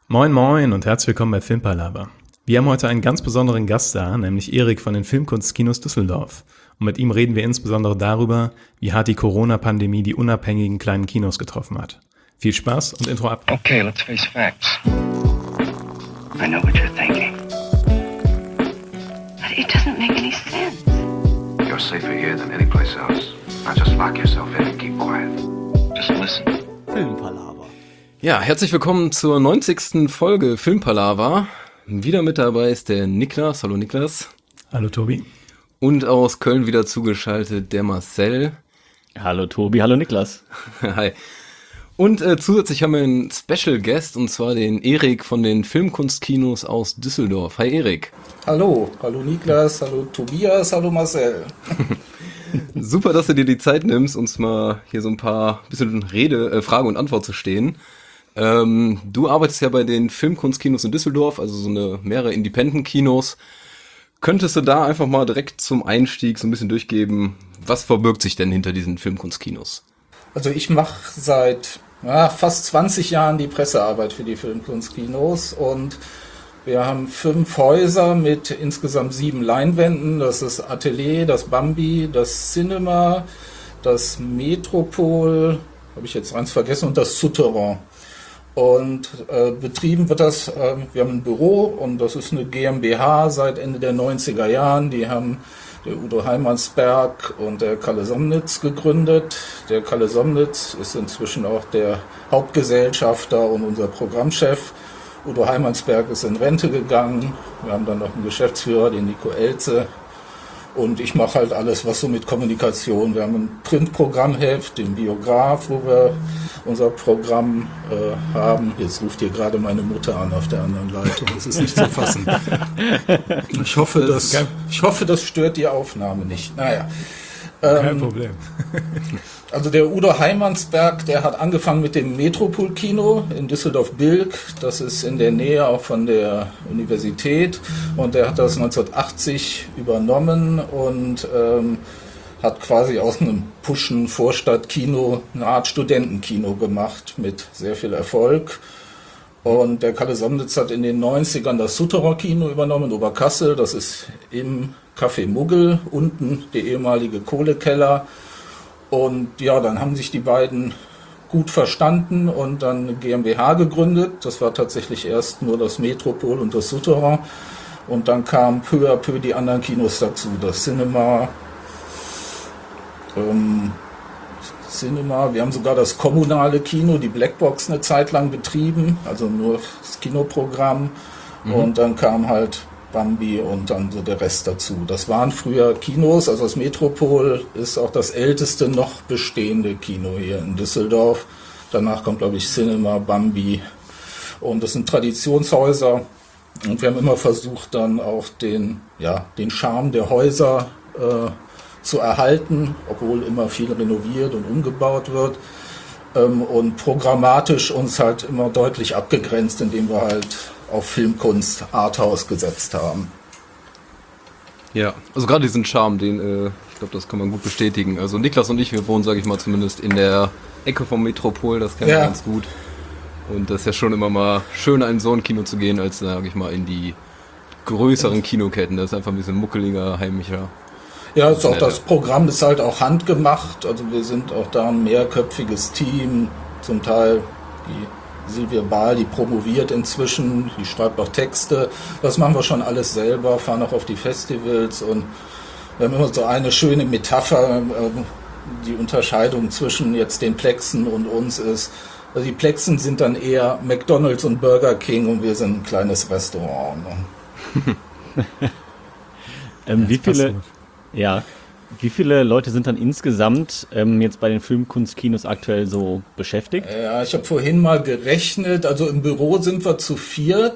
Moin moin und herzlich willkommen bei Filmpalava. Wir haben heute einen ganz besonderen Gast da, nämlich Erik von den Filmkunstkinos Düsseldorf. Und mit ihm reden wir insbesondere darüber, wie hart die Corona-Pandemie die unabhängigen kleinen Kinos getroffen hat. Viel Spaß und Intro ab. Okay, let's face facts. I know what you're thinking. But it doesn't make any sense. You're safer here than any place else. Now just lock yourself in and keep quiet. Just listen. Filmpalava. Ja, herzlich willkommen zur 90. Folge Filmpalava. Wieder mit dabei ist der Niklas. Hallo Niklas. Hallo Tobi. Und aus Köln wieder zugeschaltet der Marcel. Hallo Tobi, hallo Niklas. Hi. Und zusätzlich haben wir einen Special Guest, und zwar den Erik von den Filmkunstkinos aus Düsseldorf. Hi Erik. Hallo Niklas, hallo Tobias, hallo Marcel. Super, dass du dir die Zeit nimmst, uns mal hier so ein paar bisschen Frage und Antwort zu stehen. Du arbeitest ja bei den Filmkunstkinos in Düsseldorf, also so mehrere Independent-Kinos. Könntest du da einfach mal direkt zum Einstieg so ein bisschen durchgeben, was verbirgt sich denn hinter diesen Filmkunstkinos? Also ich mache seit fast 20 Jahren die Pressearbeit für die Filmkunstkinos und wir haben 5 Häuser mit insgesamt 7 Leinwänden. Das ist Atelier, das Bambi, das Cinema, das Metropol, habe ich jetzt eins vergessen, und das Souterrain. Und betrieben wird das, wir haben ein Büro und das ist eine GmbH seit Ende der 90er Jahren. Die haben der Udo Heimansberg und der Kalle Somnitz gegründet. Der Kalle Somnitz ist inzwischen auch der Hauptgesellschafter und unser Programmchef. Udo Heimansberg ist in Rente gegangen. Wir haben dann noch einen Geschäftsführer, den Nico Elze. Und ich mache halt alles, was so mit Kommunikation. Wir haben ein Printprogrammheft, den Biograf, wo wir unser Programm haben. Jetzt ruft hier gerade meine Mutter an auf der anderen Leitung. Das ist nicht zu fassen. Ich hoffe, das stört die Aufnahme nicht. Naja. Kein Problem. Also der Udo Heimansberg, der hat angefangen mit dem Metropol-Kino in Düsseldorf-Bilk. Das ist in der Nähe auch von der Universität. Und der hat das 1980 übernommen und hat quasi aus einem pushen Vorstadtkino eine Art Studentenkino gemacht mit sehr viel Erfolg. Und der Kalle Somnitz hat in den 90ern das Souterrain-Kino übernommen in Oberkassel. Das ist im Café Muggel, unten der ehemalige Kohlekeller. Und ja, dann haben sich die beiden gut verstanden und dann eine GmbH gegründet. Das war tatsächlich erst nur das Metropol und das Souterrain. Und dann kamen peu à peu die anderen Kinos dazu. Das Cinema, wir haben sogar das kommunale Kino, die Blackbox, eine Zeit lang betrieben, also nur das Kinoprogramm. Und dann kam halt Bambi und dann so der Rest dazu. Das waren früher Kinos, also das Metropol ist auch das älteste noch bestehende Kino hier in Düsseldorf. Danach kommt, glaube ich, Cinema, Bambi, und das sind Traditionshäuser. Und wir haben immer versucht, dann auch den Charme der Häuser zu erhalten, obwohl immer viel renoviert und umgebaut wird. Und programmatisch uns halt immer deutlich abgegrenzt, indem wir halt auf Filmkunst, Arthouse gesetzt haben. Ja, also gerade diesen Charme, ich glaube, das kann man gut bestätigen. Also Niklas und ich, wir wohnen, sage ich mal, zumindest in der Ecke vom Metropol, das kennen wir ganz gut. Und das ist ja schon immer mal schöner, in so ein Kino zu gehen, als, sage ich mal, in die größeren Kinoketten. Das ist einfach ein bisschen muckeliger, heimischer. Ja, ist auch das Programm ist halt auch handgemacht. Also wir sind auch da ein mehrköpfiges Team. Zum Teil die Silvia Bahl, die promoviert inzwischen, die schreibt auch Texte. Das machen wir schon alles selber, fahren auch auf die Festivals und wir haben immer so eine schöne Metapher. Die Unterscheidung zwischen jetzt den Plexen und uns ist, also die Plexen sind dann eher McDonald's und Burger King und wir sind ein kleines Restaurant. Ne? Wie viele Leute sind dann insgesamt jetzt bei den Filmkunstkinos aktuell so beschäftigt? Ja, ich habe vorhin mal gerechnet, also im Büro sind wir zu 4.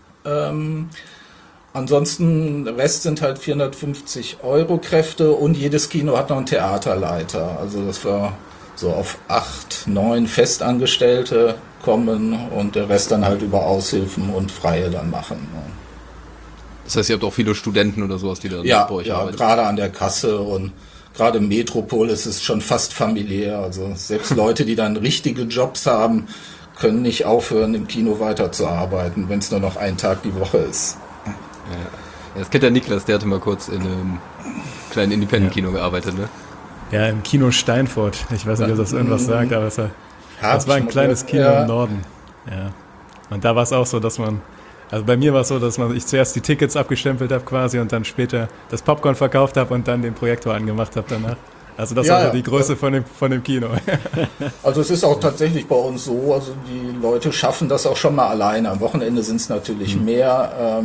Ansonsten, der Rest sind halt 450 € Kräfte und jedes Kino hat noch einen Theaterleiter. Also dass wir so auf 8, 9 Festangestellte kommen und der Rest dann halt über Aushilfen und Freie dann machen. Das heißt, ihr habt auch viele Studenten oder sowas, die da bei euch arbeiten? Ja, gerade an der Kasse und gerade im Metropol ist es schon fast familiär. Also selbst Leute, die dann richtige Jobs haben, können nicht aufhören, im Kino weiterzuarbeiten, wenn es nur noch einen Tag die Woche ist. Ja. Das kennt der Niklas, der hatte mal kurz in einem kleinen Independent-Kino gearbeitet, ne? Ja, im Kino Steinfurt. Ich weiß nicht, ob das irgendwas sagt, aber das war ein kleines Kino im Norden. Ja. Und da war es auch so, dass also bei mir war es so, dass ich zuerst die Tickets abgestempelt habe quasi und dann später das Popcorn verkauft habe und dann den Projektor angemacht habe danach. Also das war so die Größe von dem Kino. Also es ist auch tatsächlich bei uns so, also die Leute schaffen das auch schon mal alleine. Am Wochenende sind es natürlich mehr.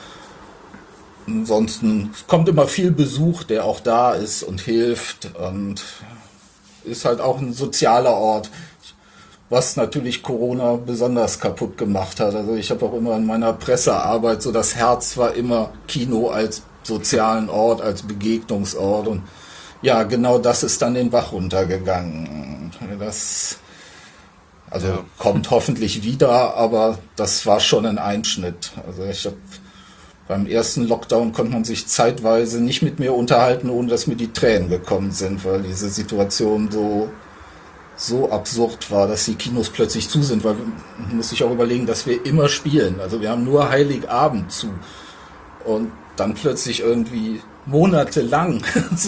Ansonsten kommt immer viel Besuch, der auch da ist und hilft und ist halt auch ein sozialer Ort, was natürlich Corona besonders kaputt gemacht hat. Also ich habe auch immer in meiner Pressearbeit so, das Herz war immer Kino als sozialen Ort, als Begegnungsort und ja, genau das ist dann den Bach runtergegangen. Das kommt hoffentlich wieder, aber das war schon ein Einschnitt. Also beim ersten Lockdown konnte man sich zeitweise nicht mit mir unterhalten, ohne dass mir die Tränen gekommen sind, weil diese Situation so absurd war, dass die Kinos plötzlich zu sind, weil man muss sich auch überlegen, dass wir immer spielen. Also wir haben nur Heiligabend zu und dann plötzlich irgendwie monatelang.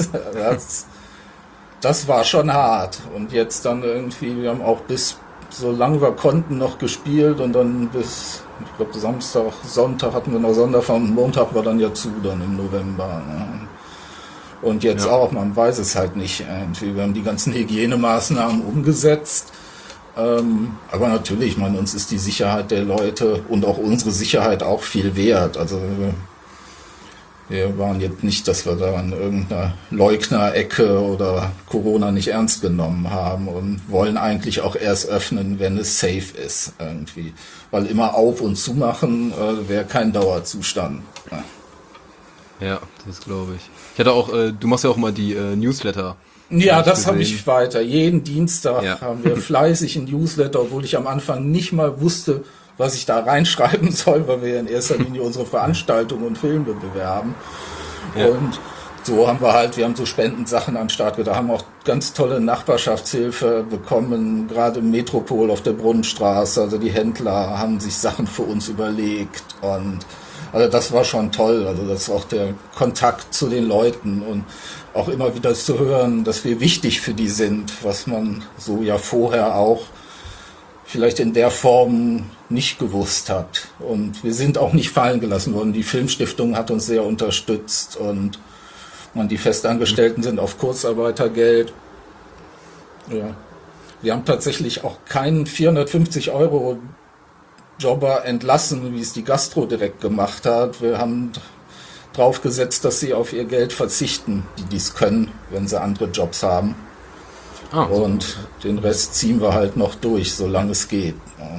Das war schon hart. Und jetzt dann irgendwie, wir haben auch bis so lange wir konnten noch gespielt und dann bis, ich glaube Samstag, Sonntag hatten wir noch Sonderfahren, Montag war dann ja zu, dann im November. Ne? Und jetzt auch, man weiß es halt nicht. Irgendwie. Wir haben die ganzen Hygienemaßnahmen umgesetzt. Aber natürlich, ich meine, uns ist die Sicherheit der Leute und auch unsere Sicherheit auch viel wert. Also wir waren jetzt nicht, dass wir da an irgendeiner Leugner-Ecke oder Corona nicht ernst genommen haben und wollen eigentlich auch erst öffnen, wenn es safe ist irgendwie. Weil immer auf und zu machen wäre kein Dauerzustand. Ja, das glaube ich. Ich hatte auch, du machst ja auch mal die Newsletter. Ja, das habe ich weiter. Jeden Dienstag haben wir fleißig ein Newsletter, obwohl ich am Anfang nicht mal wusste, was ich da reinschreiben soll, weil wir in erster Linie unsere Veranstaltungen und Filme bewerben. Ja. Und so haben wir haben so Spendensachen an den Start gebracht, haben auch ganz tolle Nachbarschaftshilfe bekommen, gerade im Metropol auf der Brunnenstraße. Also die Händler haben sich Sachen für uns überlegt und also das war schon toll. Also das ist auch der Kontakt zu den Leuten und auch immer wieder zu hören, dass wir wichtig für die sind, was man so ja vorher auch vielleicht in der Form nicht gewusst hat. Und wir sind auch nicht fallen gelassen worden. Die Filmstiftung hat uns sehr unterstützt und die Festangestellten sind auf Kurzarbeitergeld. Ja. Wir haben tatsächlich auch keinen 450 € Jobber entlassen, wie es die Gastro direkt gemacht hat. Wir haben drauf gesetzt, dass sie auf ihr Geld verzichten, die dies können, wenn sie andere Jobs haben. Und den Rest ziehen wir halt noch durch, solange es geht.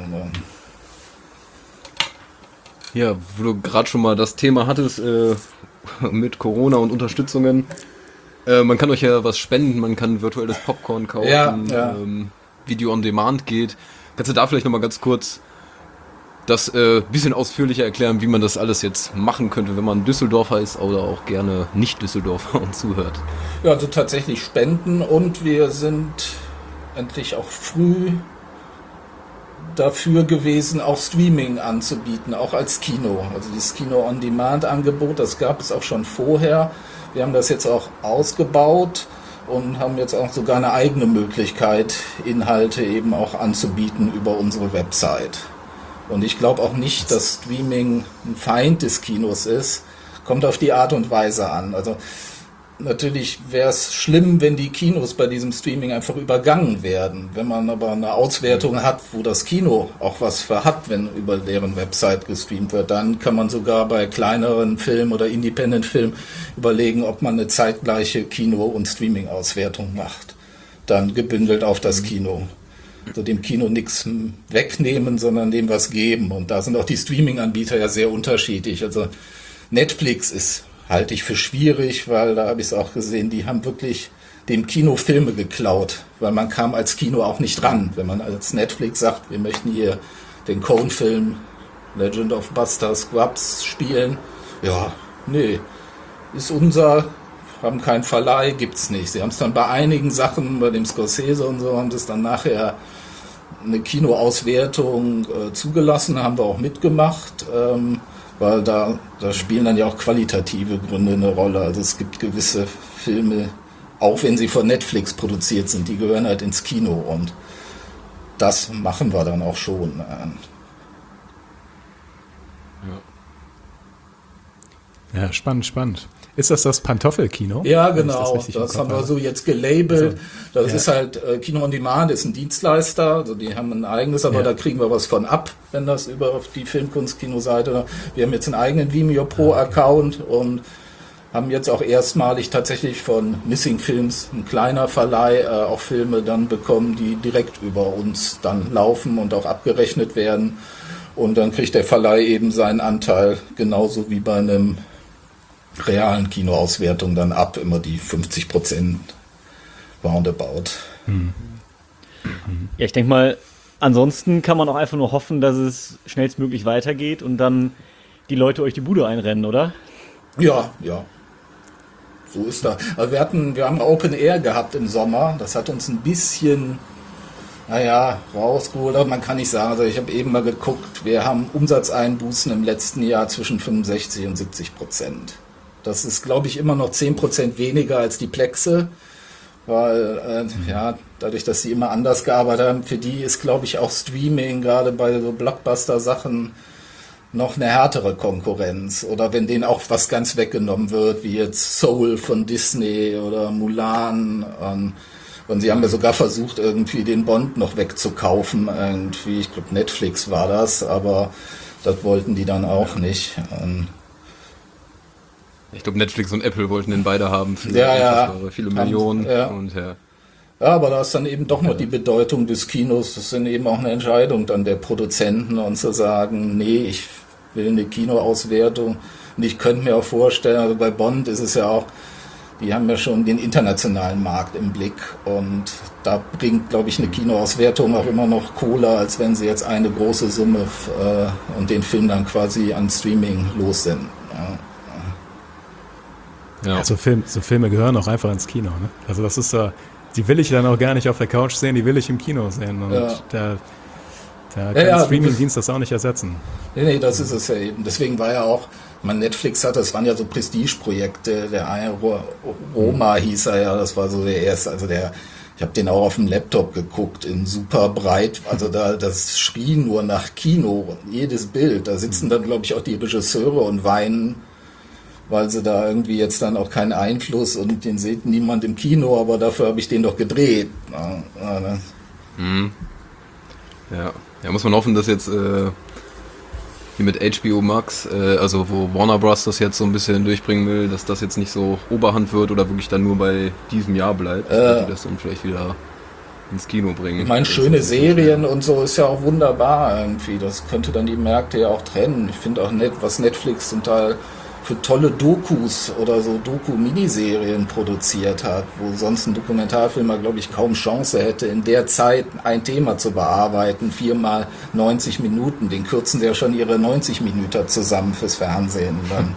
Ja, wo du gerade schon mal das Thema hattest mit Corona und Unterstützungen. Man kann euch ja was spenden, man kann virtuelles Popcorn kaufen, Video on Demand geht. Kannst du da vielleicht nochmal ganz kurz das bisschen ausführlicher erklären, wie man das alles jetzt machen könnte, wenn man Düsseldorfer ist oder auch gerne nicht Düsseldorfer und zuhört? Ja, also tatsächlich spenden und wir sind endlich auch früh dafür gewesen, auch Streaming anzubieten, auch als Kino. Also dieses Kino-on-Demand-Angebot, das gab es auch schon vorher. Wir haben das jetzt auch ausgebaut und haben jetzt auch sogar eine eigene Möglichkeit, Inhalte eben auch anzubieten über unsere Website. Und ich glaube auch nicht, dass Streaming ein Feind des Kinos ist. Kommt auf die Art und Weise an. Also natürlich wäre es schlimm, wenn die Kinos bei diesem Streaming einfach übergangen werden. Wenn man aber eine Auswertung hat, wo das Kino auch was für hat, wenn über deren Website gestreamt wird, dann kann man sogar bei kleineren Filmen oder Independent-Filmen überlegen, ob man eine zeitgleiche Kino- und Streaming-Auswertung macht. Dann gebündelt auf das Kino. Also dem Kino nichts wegnehmen, sondern dem was geben. Und da sind auch die Streaming-Anbieter ja sehr unterschiedlich. Also Netflix halte ich für schwierig, weil da habe ich es auch gesehen, die haben wirklich dem Kino Filme geklaut, weil man kam als Kino auch nicht ran. Wenn man als Netflix sagt, wir möchten hier den Coen-Film Legend of Buster Scruggs spielen, ja, nee, ist unser, haben keinen Verleih, gibt's nicht. Sie haben es dann bei einigen Sachen, bei dem Scorsese und so, haben das dann nachher eine Kinoauswertung zugelassen, haben wir auch mitgemacht, weil da spielen dann ja auch qualitative Gründe eine Rolle. Also es gibt gewisse Filme, auch wenn sie von Netflix produziert sind, die gehören halt ins Kino und das machen wir dann auch schon. Ja, spannend. Ist das Pantoffelkino? Ja, Wenn ich genau. richtig im Das Kopf haben wir habe? so jetzt gelabelt. Also, Das ist halt Kino on Demand, ist ein Dienstleister. Also die haben ein eigenes, aber Ja. da kriegen wir was von ab, wenn das über auf die Filmkunst-Kino-Seite. Wir haben jetzt einen eigenen Vimeo Pro-Account und haben jetzt auch erstmalig tatsächlich von Missing Films, ein kleiner Verleih, auch Filme dann bekommen, die direkt über uns dann laufen und auch abgerechnet werden. Und dann kriegt der Verleih eben seinen Anteil, genauso wie bei einem realen Kinoauswertung dann ab, immer die 50% roundabout. Ja, ich denke mal, ansonsten kann man auch einfach nur hoffen, dass es schnellstmöglich weitergeht und dann die Leute euch die Bude einrennen, oder? Ja. So ist das. Also wir haben Open Air gehabt im Sommer. Das hat uns ein bisschen, rausgeholt. Aber man kann nicht sagen, also ich habe eben mal geguckt, wir haben Umsatzeinbußen im letzten Jahr zwischen 65% und 70%. Das ist, glaube ich, immer noch 10% weniger als die Plexe, weil dadurch, dass sie immer anders gearbeitet haben, für die ist, glaube ich, auch Streaming gerade bei so Blockbuster-Sachen noch eine härtere Konkurrenz. Oder wenn denen auch was ganz weggenommen wird, wie jetzt Soul von Disney oder Mulan. Und sie haben ja sogar versucht, irgendwie den Bond noch wegzukaufen. Irgendwie, ich glaube, Netflix war das, aber das wollten die dann auch nicht. Ich glaube, Netflix und Apple wollten den beide haben für viele Millionen. Ja. Und Ja, aber da ist dann eben doch noch die Bedeutung des Kinos. Das ist dann eben auch eine Entscheidung dann der Produzenten und zu sagen, nee, ich will eine Kinoauswertung. Und ich könnte mir auch vorstellen, also bei Bond ist es ja auch, die haben ja schon den internationalen Markt im Blick und da bringt, glaube ich, eine Kinoauswertung auch immer noch Kohle, als wenn sie jetzt eine große Summe und den Film dann quasi an Streaming lossenden. ja. Ja, so Filme gehören auch einfach ins Kino. Ne? Also das ist die will ich dann auch gar nicht auf der Couch sehen, die will ich im Kino sehen. Und da kann ein Streaming-Dienst das auch nicht ersetzen. Nee, das ist es ja eben. Deswegen war ja auch, Netflix hat, das waren ja so Prestigeprojekte, der eine Roma hieß er ja, das war so der erste, also ich habe den auch auf dem Laptop geguckt, in super breit, also das schrie nur nach Kino, jedes Bild, da sitzen dann, glaube ich, auch die Regisseure und weinen, weil sie da irgendwie jetzt dann auch keinen Einfluss und den sieht niemand im Kino, aber dafür habe ich den doch gedreht. Ja, muss man hoffen, dass jetzt hier mit HBO Max, also wo Warner Bros. Das jetzt so ein bisschen durchbringen will, dass das jetzt nicht so Oberhand wird oder wirklich dann nur bei diesem Jahr bleibt, dass die das dann vielleicht wieder ins Kino bringen. Ich meine, schöne Serien und so ist ja auch wunderbar irgendwie. Das könnte dann die Märkte ja auch trennen. Ich finde auch nett, was Netflix zum Teil für tolle Dokus oder so Doku-Miniserien produziert hat, wo sonst ein Dokumentarfilmer, glaube ich, kaum Chance hätte, in der Zeit ein Thema zu bearbeiten, 4x 90 Minuten. Den kürzen sie ja schon ihre 90 Minuten zusammen fürs Fernsehen dann.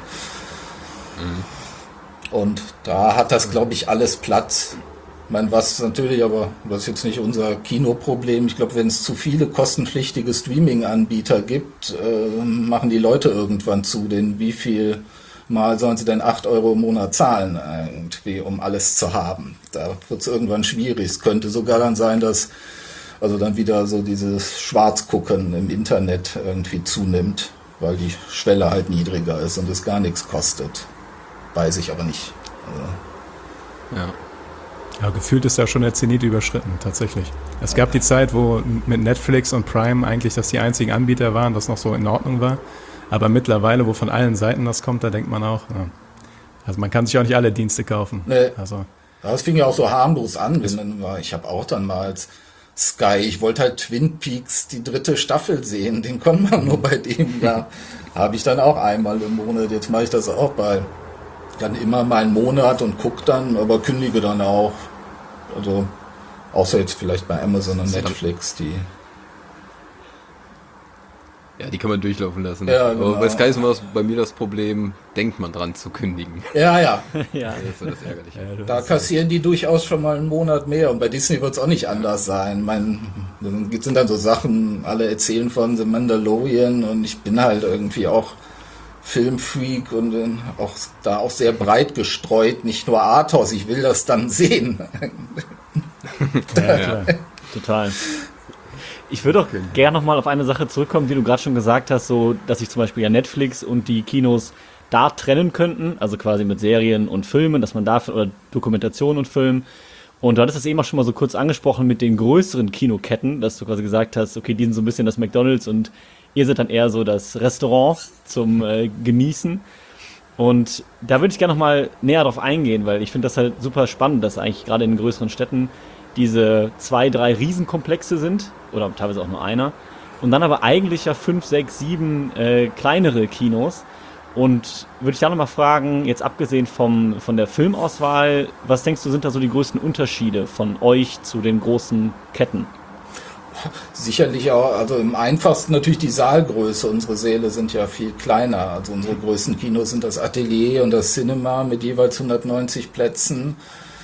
Und da hat das, glaube ich, alles Platz. Ich meine, was natürlich, aber das ist jetzt nicht unser Kinoproblem. Ich glaube, wenn es zu viele kostenpflichtige Streaming-Anbieter gibt, machen die Leute irgendwann zu. Denn wie viel Mal sollen sie denn 8 Euro im Monat zahlen, irgendwie, um alles zu haben? Da wird es irgendwann schwierig. Es könnte sogar dann sein, dass also dann wieder so dieses Schwarzgucken im Internet irgendwie zunimmt, weil die Schwelle halt niedriger ist und es gar nichts kostet. Weiß ich aber nicht. Ja. Ja, gefühlt ist ja schon der Zenit überschritten, tatsächlich. Es gab die Zeit, wo mit Netflix und Prime eigentlich das die einzigen Anbieter waren, das noch so in Ordnung war. Aber mittlerweile, wo von allen Seiten das kommt, da denkt man auch, ja. Also man kann sich auch nicht alle Dienste kaufen. Nee. Also. Das fing ja auch so harmlos an. Ich habe auch dann mal als Sky, ich wollte halt Twin Peaks die 3. Staffel sehen, den konnte man nur bei dem, ja, habe ich dann auch einmal im Monat. Jetzt mache ich das auch dann immer mal einen Monat und gucke dann, aber kündige dann auch. Also, außer jetzt vielleicht bei Amazon und Netflix, die. Ja, die kann man durchlaufen lassen. Ja, genau. Aber bei Sky ist immer bei mir das Problem, denkt man dran zu kündigen. Ja. Ja. Das ist so das Ärgerliche. Da kassieren die durchaus schon mal einen Monat mehr. Und bei Disney wird es auch nicht anders sein. Sind dann so Sachen, alle erzählen von The Mandalorian und ich bin halt irgendwie auch Filmfreak und auch sehr breit gestreut. Nicht nur Arthouse, ich will das dann sehen. Ja. Total. Ich würde auch gerne nochmal auf eine Sache zurückkommen, die du gerade schon gesagt hast, so, dass sich zum Beispiel ja Netflix und die Kinos da trennen könnten, also quasi mit Serien und Filmen, dass man da, oder Dokumentation und Film. Und du hattest das eben auch schon mal so kurz angesprochen mit den größeren Kinoketten, dass du quasi gesagt hast, okay, die sind so ein bisschen das McDonald's und ihr seid dann eher so das Restaurant zum Genießen. Und da würde ich gerne nochmal näher drauf eingehen, weil ich finde das halt super spannend, dass eigentlich gerade in den größeren Städten diese 2, 3 Riesenkomplexe sind, oder teilweise auch nur einer, und dann aber eigentlich ja 5, 6, 7 kleinere Kinos. Und würde ich da nochmal fragen, jetzt abgesehen von der Filmauswahl, was denkst du, sind da so die größten Unterschiede von euch zu den großen Ketten? Sicherlich auch, also im einfachsten natürlich die Saalgröße. Unsere Säle sind ja viel kleiner. Also unsere größten Kinos sind das Atelier und das Cinema mit jeweils 190 Plätzen.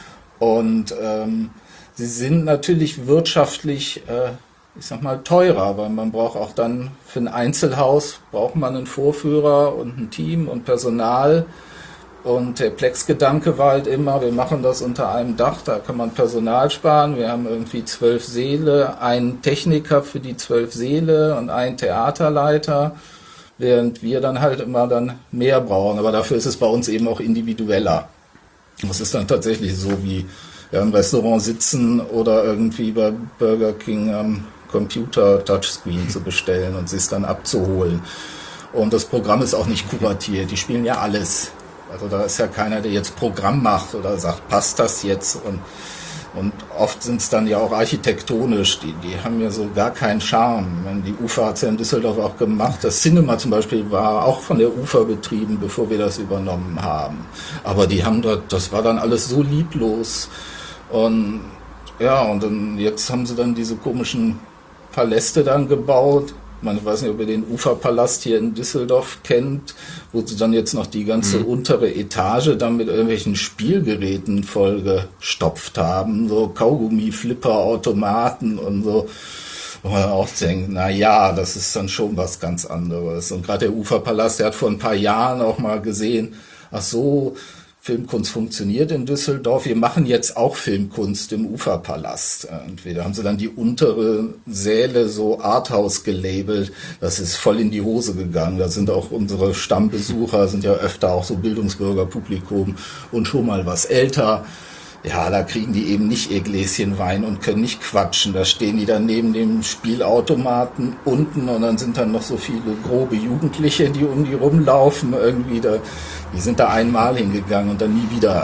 Und sie sind natürlich wirtschaftlich, ich sag mal, teurer, weil man braucht auch dann für ein Einzelhaus braucht man einen Vorführer und ein Team und Personal. Und der Plex-Gedanke war halt immer, wir machen das unter einem Dach, da kann man Personal sparen. Wir haben irgendwie 12 Säle, einen Techniker für die 12 Säle und einen Theaterleiter, während wir dann halt immer dann mehr brauchen. Aber dafür ist es bei uns eben auch individueller. Das ist dann tatsächlich so wie im Restaurant sitzen oder irgendwie bei Burger King am Computer Touchscreen zu bestellen und sich dann abzuholen. Und das Programm ist auch nicht kuratiert, die spielen ja alles. Also da ist ja keiner, der jetzt Programm macht oder sagt, passt das jetzt? Und oft sind es dann ja auch architektonisch, die haben ja so gar keinen Charme. Die UFA hat es ja in Düsseldorf auch gemacht. Das Cinema zum Beispiel war auch von der UFA betrieben, bevor wir das übernommen haben. Aber die haben das war dann alles so lieblos. Und ja, und dann, jetzt haben sie dann diese komischen Paläste dann gebaut. Ich weiß nicht, ob ihr den Uferpalast hier in Düsseldorf kennt, wo sie dann jetzt noch die ganze untere Etage dann mit irgendwelchen Spielgeräten vollgestopft haben, so Kaugummi, Flipper, Automaten und so. Wo man auch denkt, na ja, das ist dann schon was ganz anderes. Und gerade der Uferpalast, der hat vor ein paar Jahren auch mal gesehen, ach so, Filmkunst funktioniert in Düsseldorf. Wir machen jetzt auch Filmkunst im Uferpalast. Entweder haben sie dann die untere Säle so Arthouse gelabelt. Das ist voll in die Hose gegangen. Da sind auch unsere Stammbesucher, sind ja öfter auch so Bildungsbürgerpublikum und schon mal was älter. Ja, da kriegen die eben nicht ihr Gläschen Wein und können nicht quatschen. Da stehen die dann neben dem Spielautomaten unten und dann sind dann noch so viele grobe Jugendliche, die um die rumlaufen. Irgendwie die sind da einmal hingegangen und dann nie wieder.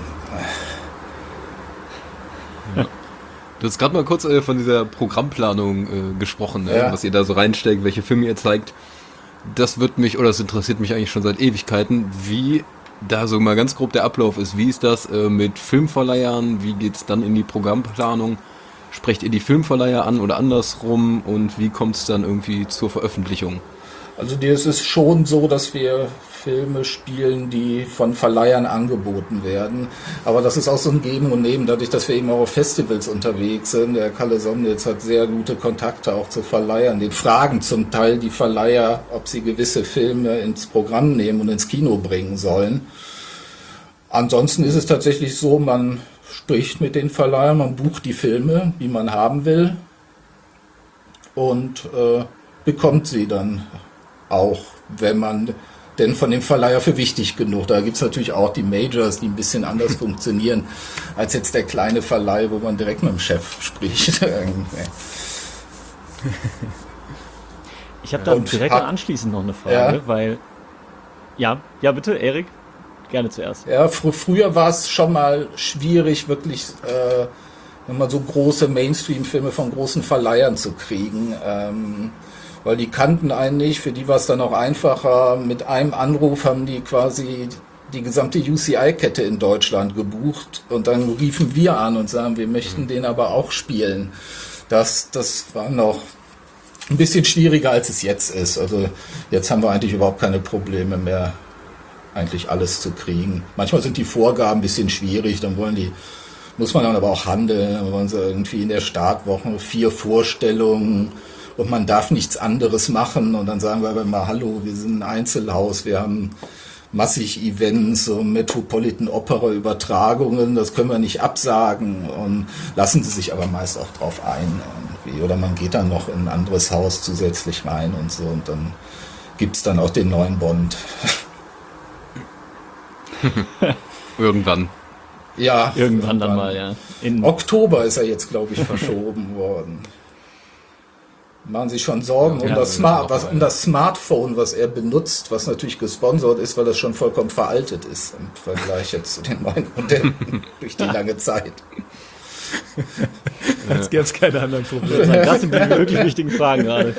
Du hast gerade mal kurz von dieser Programmplanung gesprochen, Ja. was ihr da so reinsteckt, welche Filme ihr zeigt. Das interessiert mich eigentlich schon seit Ewigkeiten, wie da so mal ganz grob der Ablauf ist. Wie ist das mit Filmverleihern? Wie geht's dann in die Programmplanung? Sprecht ihr die Filmverleiher an oder andersrum? Und wie kommt es dann irgendwie zur Veröffentlichung? Also es ist schon so, dass wir Filme spielen, die von Verleihern angeboten werden. Aber das ist auch so ein Geben und Nehmen, dadurch, dass wir eben auch auf Festivals unterwegs sind. Der Kalle Somnitz hat sehr gute Kontakte auch zu Verleihern. Den fragen zum Teil die Verleiher, ob sie gewisse Filme ins Programm nehmen und ins Kino bringen sollen. Ansonsten ist es tatsächlich so, man spricht mit den Verleihern, man bucht die Filme, die man haben will und bekommt sie dann auch, wenn man denn von dem Verleiher für wichtig genug. Da gibt es natürlich auch die Majors, die ein bisschen anders funktionieren, als jetzt der kleine Verleih, wo man direkt mit dem Chef spricht. Ich habe da direkt anschließend noch eine Frage, weil... Ja, bitte, Erik, gerne zuerst. Ja, früher war es schon mal schwierig, wirklich so große Mainstream-Filme von großen Verleihern zu kriegen, weil die kannten einen nicht, für die war es dann auch einfacher. Mit einem Anruf haben die quasi die gesamte UCI-Kette in Deutschland gebucht und dann riefen wir an und sagen, wir möchten den aber auch spielen. Das war noch ein bisschen schwieriger, als es jetzt ist. Also jetzt haben wir eigentlich überhaupt keine Probleme mehr, eigentlich alles zu kriegen. Manchmal sind die Vorgaben ein bisschen schwierig, dann muss man dann aber auch handeln. Dann wollen sie irgendwie in der Startwoche 4 Vorstellungen und man darf nichts anderes machen. Und dann sagen wir aber mal, hallo, wir sind ein Einzelhaus, wir haben massig Events, so Metropolitan Opera Übertragungen, das können wir nicht absagen und lassen sie sich aber meist auch drauf ein irgendwie. Oder man geht dann noch in ein anderes Haus zusätzlich rein und so und dann gibt's dann auch den neuen Bond. Irgendwann. Ja. Irgendwann dann mal, ja. In Oktober ist er jetzt, glaube ich, verschoben worden. Machen Sie schon Sorgen um das Smartphone, was er benutzt, was natürlich gesponsert ist, weil das schon vollkommen veraltet ist im Vergleich jetzt zu den neuen Modellen durch die lange Zeit. Jetzt gäbe es keine anderen Probleme. Das sind die wirklich wichtigen Fragen gerade.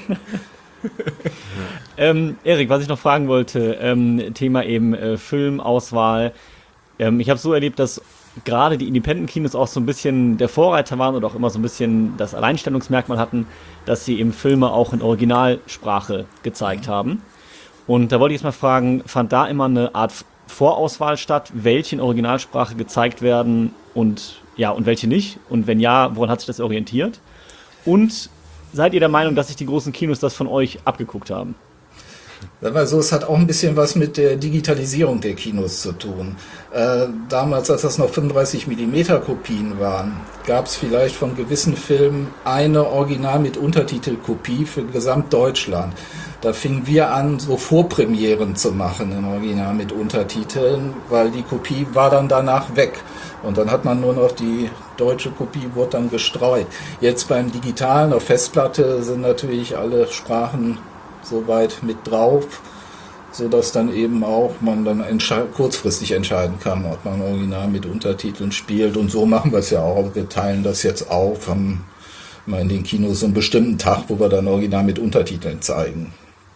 Erik, was ich noch fragen wollte, Thema eben Filmauswahl. Ich habe so erlebt, dass gerade die Independent-Kinos auch so ein bisschen der Vorreiter waren oder auch immer so ein bisschen das Alleinstellungsmerkmal hatten, dass sie eben Filme auch in Originalsprache gezeigt haben. Und da wollte ich jetzt mal fragen, fand da immer eine Art Vorauswahl statt, welche in Originalsprache gezeigt werden und welche nicht? Und wenn ja, woran hat sich das orientiert? Und seid ihr der Meinung, dass sich die großen Kinos das von euch abgeguckt haben? Sagen wir so, es hat auch ein bisschen was mit der Digitalisierung der Kinos zu tun. Damals, als das noch 35mm Kopien waren, gab es vielleicht von gewissen Filmen eine Original mit Untertitelkopie für Gesamtdeutschland. Da fingen wir an, so Vorpremieren zu machen in Original mit Untertiteln, weil die Kopie war dann danach weg. Und dann hat man nur noch die deutsche Kopie, wurde dann gestreut. Jetzt beim Digitalen auf Festplatte sind natürlich alle Sprachen soweit mit drauf, so dass dann eben auch man dann kurzfristig entscheiden kann, ob man Original mit Untertiteln spielt. Und so machen wir es ja auch. Wir teilen das jetzt auf, haben mal in den Kinos so einen bestimmten Tag, wo wir dann Original mit Untertiteln zeigen.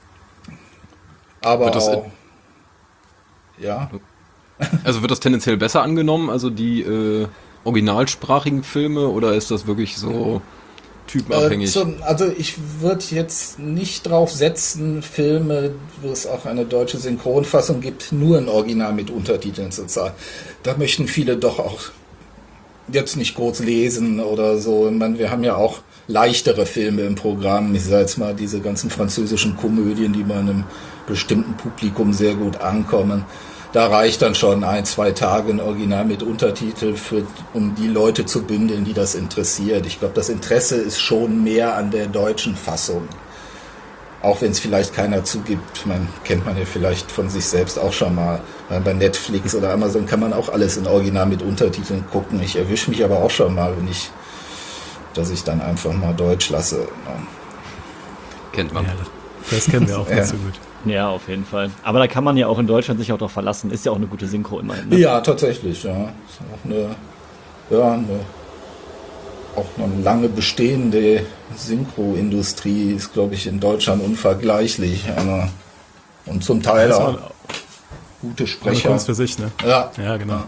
Aber auch, ja. Also wird das tendenziell besser angenommen, also die originalsprachigen Filme, oder ist das wirklich so typenabhängig? Also ich würde jetzt nicht drauf setzen, Filme, wo es auch eine deutsche Synchronfassung gibt, nur in Original mit Untertiteln zu zeigen. Da möchten viele doch auch jetzt nicht groß lesen oder so. Ich meine, wir haben ja auch leichtere Filme im Programm. Ich sage jetzt mal diese ganzen französischen Komödien, die bei einem bestimmten Publikum sehr gut ankommen. Da reicht dann schon 1-2 Tage ein Original mit Untertitel, um die Leute zu bündeln, die das interessiert. Ich glaube, das Interesse ist schon mehr an der deutschen Fassung. Auch wenn es vielleicht keiner zugibt. Kennt man ja vielleicht von sich selbst auch schon mal. Bei Netflix oder Amazon kann man auch alles in Original mit Untertiteln gucken. Ich erwische mich aber auch schon mal, dass ich dann einfach mal Deutsch lasse. Kennt man. Ja, das kennen wir auch nicht so gut. Ja, auf jeden Fall. Aber da kann man ja auch in Deutschland sich auch darauf verlassen. Ist ja auch eine gute Synchro immerhin. Ne? Ja, tatsächlich. Ja. Ist auch eine lange bestehende Synchroindustrie ist, glaube ich, in Deutschland unvergleichlich. Und zum Teil Das auch war gute eine Sprecher. Kunst für sich, ne? Ja, Ja, genau.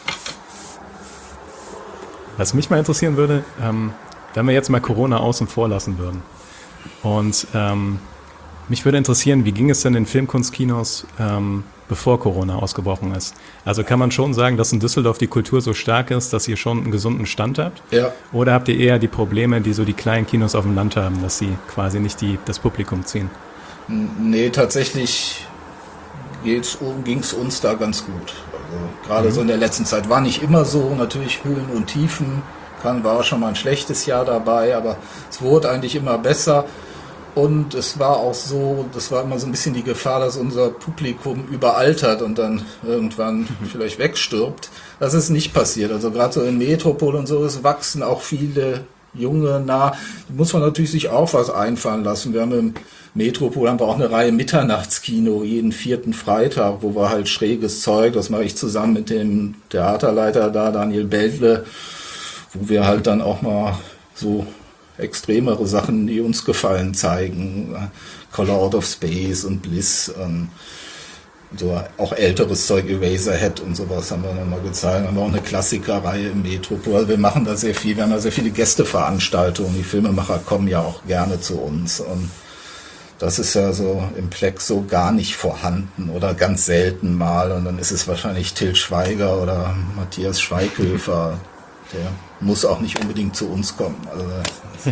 Was mich mal interessieren würde, wenn wir jetzt mal Corona außen vor lassen würden. Und mich würde interessieren, wie ging es denn in Filmkunstkinos, bevor Corona ausgebrochen ist? Also kann man schon sagen, dass in Düsseldorf die Kultur so stark ist, dass ihr schon einen gesunden Stand habt? Ja. Oder habt ihr eher die Probleme, die so die kleinen Kinos auf dem Land haben, dass sie quasi nicht das Publikum ziehen? Nee, tatsächlich ging es uns da ganz gut. Also, gerade so in der letzten Zeit war nicht immer so, natürlich Höhen und Tiefen, war schon mal ein schlechtes Jahr dabei, aber es wurde eigentlich immer besser. Und es war auch so, das war immer so ein bisschen die Gefahr, dass unser Publikum überaltert und dann irgendwann vielleicht wegstirbt. Das ist nicht passiert. Also gerade so in Metropol und so, es wachsen auch viele Junge nach. Da muss man natürlich sich auch was einfallen lassen. Wir haben im Metropol auch eine Reihe Mitternachtskino, jeden 4. Freitag, wo wir halt schräges Zeug, das mache ich zusammen mit dem Theaterleiter da, Daniel Beltle, wo wir halt dann auch mal so extremere Sachen, die uns gefallen, zeigen. Color Out of Space und Bliss. so auch älteres Zeug, Eraserhead und sowas haben wir nochmal gezeigt. Haben wir auch eine Klassikerreihe im Metropol. Also wir machen da sehr viel. Wir haben da sehr viele Gästeveranstaltungen. Die Filmemacher kommen ja auch gerne zu uns. Und das ist ja so im Plex so gar nicht vorhanden oder ganz selten mal. Und dann ist es wahrscheinlich Til Schweiger oder Matthias Schweighöfer. Der muss auch nicht unbedingt zu uns kommen. Also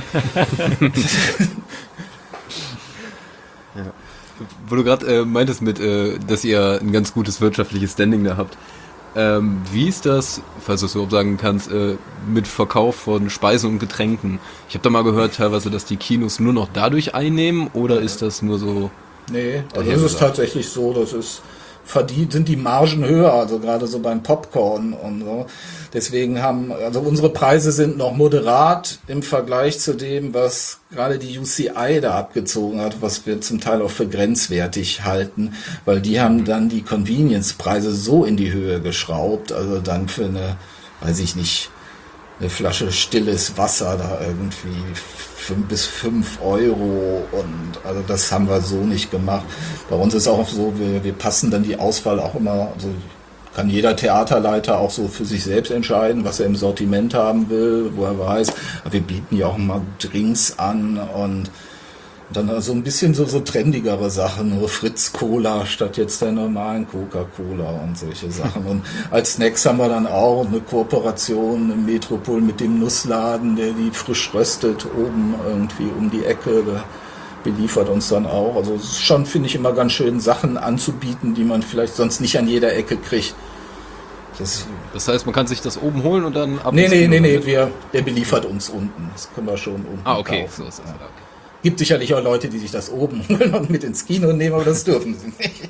Ja. Wo du gerade meintest dass ihr ein ganz gutes wirtschaftliches Standing da habt. Wie ist das, falls du es überhaupt sagen kannst, mit Verkauf von Speisen und Getränken? Ich habe da mal gehört teilweise, dass die Kinos nur noch dadurch einnehmen, oder ist das nur so? Nee, also es ist tatsächlich so, sind die Margen höher, also gerade so beim Popcorn und so. Deswegen also unsere Preise sind noch moderat im Vergleich zu dem, was gerade die UCI da abgezogen hat, was wir zum Teil auch für grenzwertig halten, weil die haben dann die Convenience-Preise so in die Höhe geschraubt, also dann für eine Flasche stilles Wasser da irgendwie 5 bis 5 Euro, und also das haben wir so nicht gemacht. Bei uns ist auch so, wir passen dann die Auswahl auch immer, also kann jeder Theaterleiter auch so für sich selbst entscheiden, was er im Sortiment haben will, wo er weiß. Aber wir bieten ja auch mal Drinks an und dann so ein bisschen so trendigere Sachen, nur Fritz Cola statt jetzt der normalen Coca-Cola und solche Sachen. Und als Snacks haben wir dann auch eine Kooperation im Metropol mit dem Nussladen, der die frisch röstet, oben irgendwie um die Ecke, der beliefert uns dann auch. Also es ist schon, finde ich, immer ganz schön, Sachen anzubieten, die man vielleicht sonst nicht an jeder Ecke kriegt. Das heißt, man kann sich das oben holen und dann Nee, der beliefert uns unten. Das können wir schon unten okay. kaufen. So ist das. Okay. Gibt sicherlich auch Leute, die sich das oben holen und mit ins Kino nehmen, aber das dürfen sie nicht.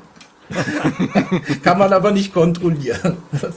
Kann man aber nicht kontrollieren.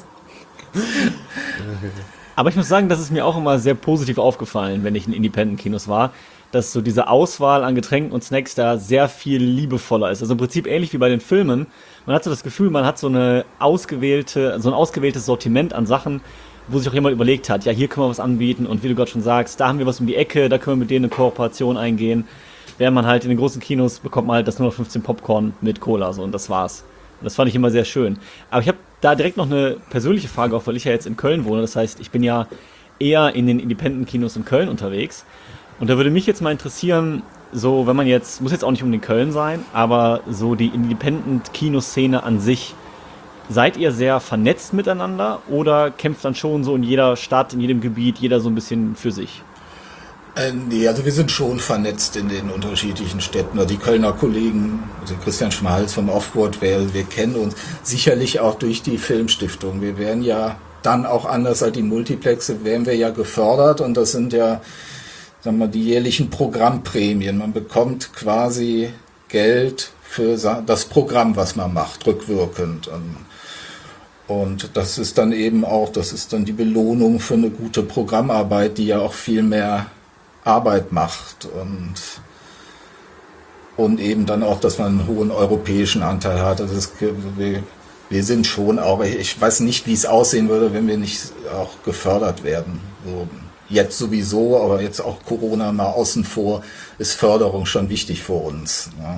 Aber ich muss sagen, das ist mir auch immer sehr positiv aufgefallen, wenn ich in Independent-Kinos war, dass so diese Auswahl an Getränken und Snacks da sehr viel liebevoller ist. Also im Prinzip ähnlich wie bei den Filmen. Man hat so das Gefühl, man hat so ein ausgewähltes Sortiment an Sachen, wo sich auch jemand überlegt hat, ja, hier können wir was anbieten, und wie du gerade schon sagst, da haben wir was um die Ecke, da können wir mit denen eine Kooperation eingehen. Während man halt in den großen Kinos bekommt man halt das 0815 Popcorn mit Cola, so, und das war's. Und das fand ich immer sehr schön. Aber ich habe da direkt noch eine persönliche Frage, auch weil ich ja jetzt in Köln wohne. Das heißt, ich bin ja eher in den Independent-Kinos in Köln unterwegs. Und da würde mich jetzt mal interessieren, so, wenn man jetzt, muss jetzt auch nicht unbedingt Köln sein, aber so die Independent-Kinoszene an sich, seid ihr sehr vernetzt miteinander oder kämpft dann schon so in jeder Stadt, in jedem Gebiet, jeder so ein bisschen für sich? Nee, also wir sind schon vernetzt in den unterschiedlichen Städten. Die Kölner Kollegen, also Christian Schmalz vom Offroad, wir kennen uns sicherlich auch durch die Filmstiftung. Wir werden ja dann auch anders als die Multiplexe, werden wir ja gefördert, und das sind ja, sagen wir, die jährlichen Programmprämien. Man bekommt quasi Geld für das Programm, was man macht, rückwirkend. Und das ist dann eben auch, das ist dann die Belohnung für eine gute Programmarbeit, die ja auch viel mehr Arbeit macht, und eben dann auch, dass man einen hohen europäischen Anteil hat. Also wir sind schon auch, ich weiß nicht, wie es aussehen würde, wenn wir nicht auch gefördert werden würden. Jetzt sowieso, aber jetzt auch Corona mal außen vor, ist Förderung schon wichtig für uns. Ja.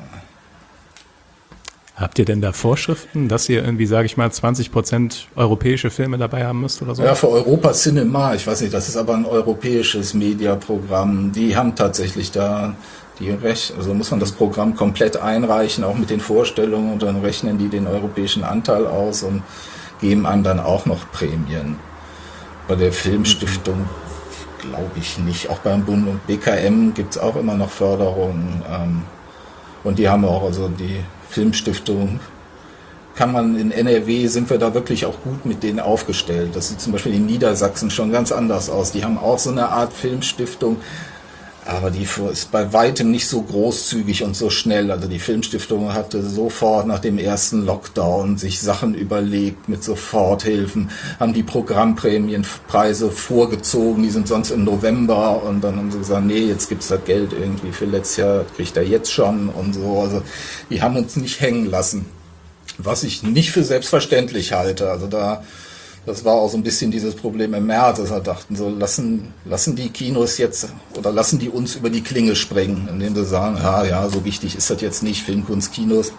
Habt ihr denn da Vorschriften, dass ihr irgendwie, sage ich mal, 20% europäische Filme dabei haben müsst oder so? Ja, für Europa Cinema, ich weiß nicht, das ist aber ein europäisches Mediaprogramm. Die haben tatsächlich da die Rechte, also muss man das Programm komplett einreichen, auch mit den Vorstellungen, und dann rechnen die den europäischen Anteil aus und geben einem dann auch noch Prämien. Bei der Filmstiftung glaube ich nicht. Auch beim Bund und BKM gibt es auch immer noch Förderungen. Und die haben auch, also die Filmstiftung, kann man in NRW, sind wir da wirklich auch gut mit denen aufgestellt. Das sieht zum Beispiel in Niedersachsen schon ganz anders aus. Die haben auch so eine Art Filmstiftung, aber die ist bei weitem nicht so großzügig und so schnell. Also die Filmstiftung hatte sofort nach dem ersten Lockdown sich Sachen überlegt mit Soforthilfen, haben die Programmprämienpreise vorgezogen, die sind sonst im November, und dann haben sie gesagt, nee, jetzt gibt's das Geld irgendwie für letztes Jahr, kriegt er jetzt schon und so. Also die haben uns nicht hängen lassen, was ich nicht für selbstverständlich halte. Also das war auch so ein bisschen dieses Problem im März, dass wir dachten, so lassen die Kinos jetzt, oder lassen die uns über die Klinge springen, indem sie sagen, ja, so wichtig ist das jetzt nicht, Filmkunstkinos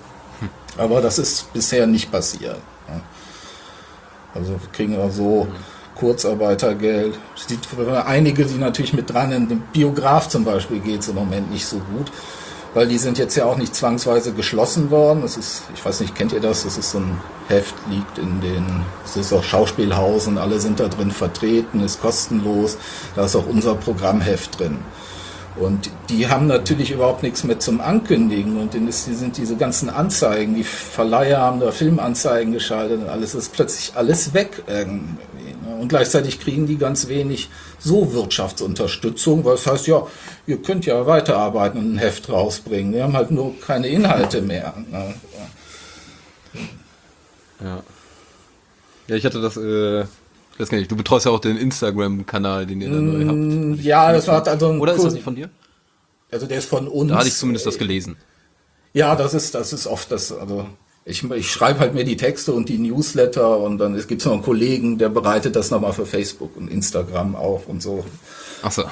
Aber das ist bisher nicht passiert. Ja. Also wir kriegen auch so Kurzarbeitergeld. Es gibt einige, die natürlich mit dran sind. Dem Biograf zum Beispiel geht es im Moment nicht so gut, weil die sind jetzt ja auch nicht zwangsweise geschlossen worden. Das ist, ich weiß nicht, kennt ihr das? Das ist so ein Heft, liegt es ist auch Schauspielhausen, alle sind da drin vertreten, ist kostenlos. Da ist auch unser Programmheft drin. Und die haben natürlich überhaupt nichts mehr zum Ankündigen und sind diese ganzen Anzeigen, die Verleiher haben da Filmanzeigen geschaltet und alles ist plötzlich alles weg irgendwie. Und gleichzeitig kriegen die ganz wenig so Wirtschaftsunterstützung, weil es heißt, ja, ihr könnt ja weiterarbeiten und ein Heft rausbringen. Wir haben halt nur keine Inhalte mehr. Ja, ich hatte das, ich weiß gar nicht, du betreust ja auch den Instagram-Kanal, den ihr da neu habt. Ja, das war also ein Oder ist das nicht von dir? Also der ist von uns. Da hatte ich zumindest das gelesen. Ja, das ist oft das, also ich schreibe halt mir die Texte und die Newsletter und dann gibt es noch einen Kollegen, der bereitet das nochmal für Facebook und Instagram auf und so. Ach so.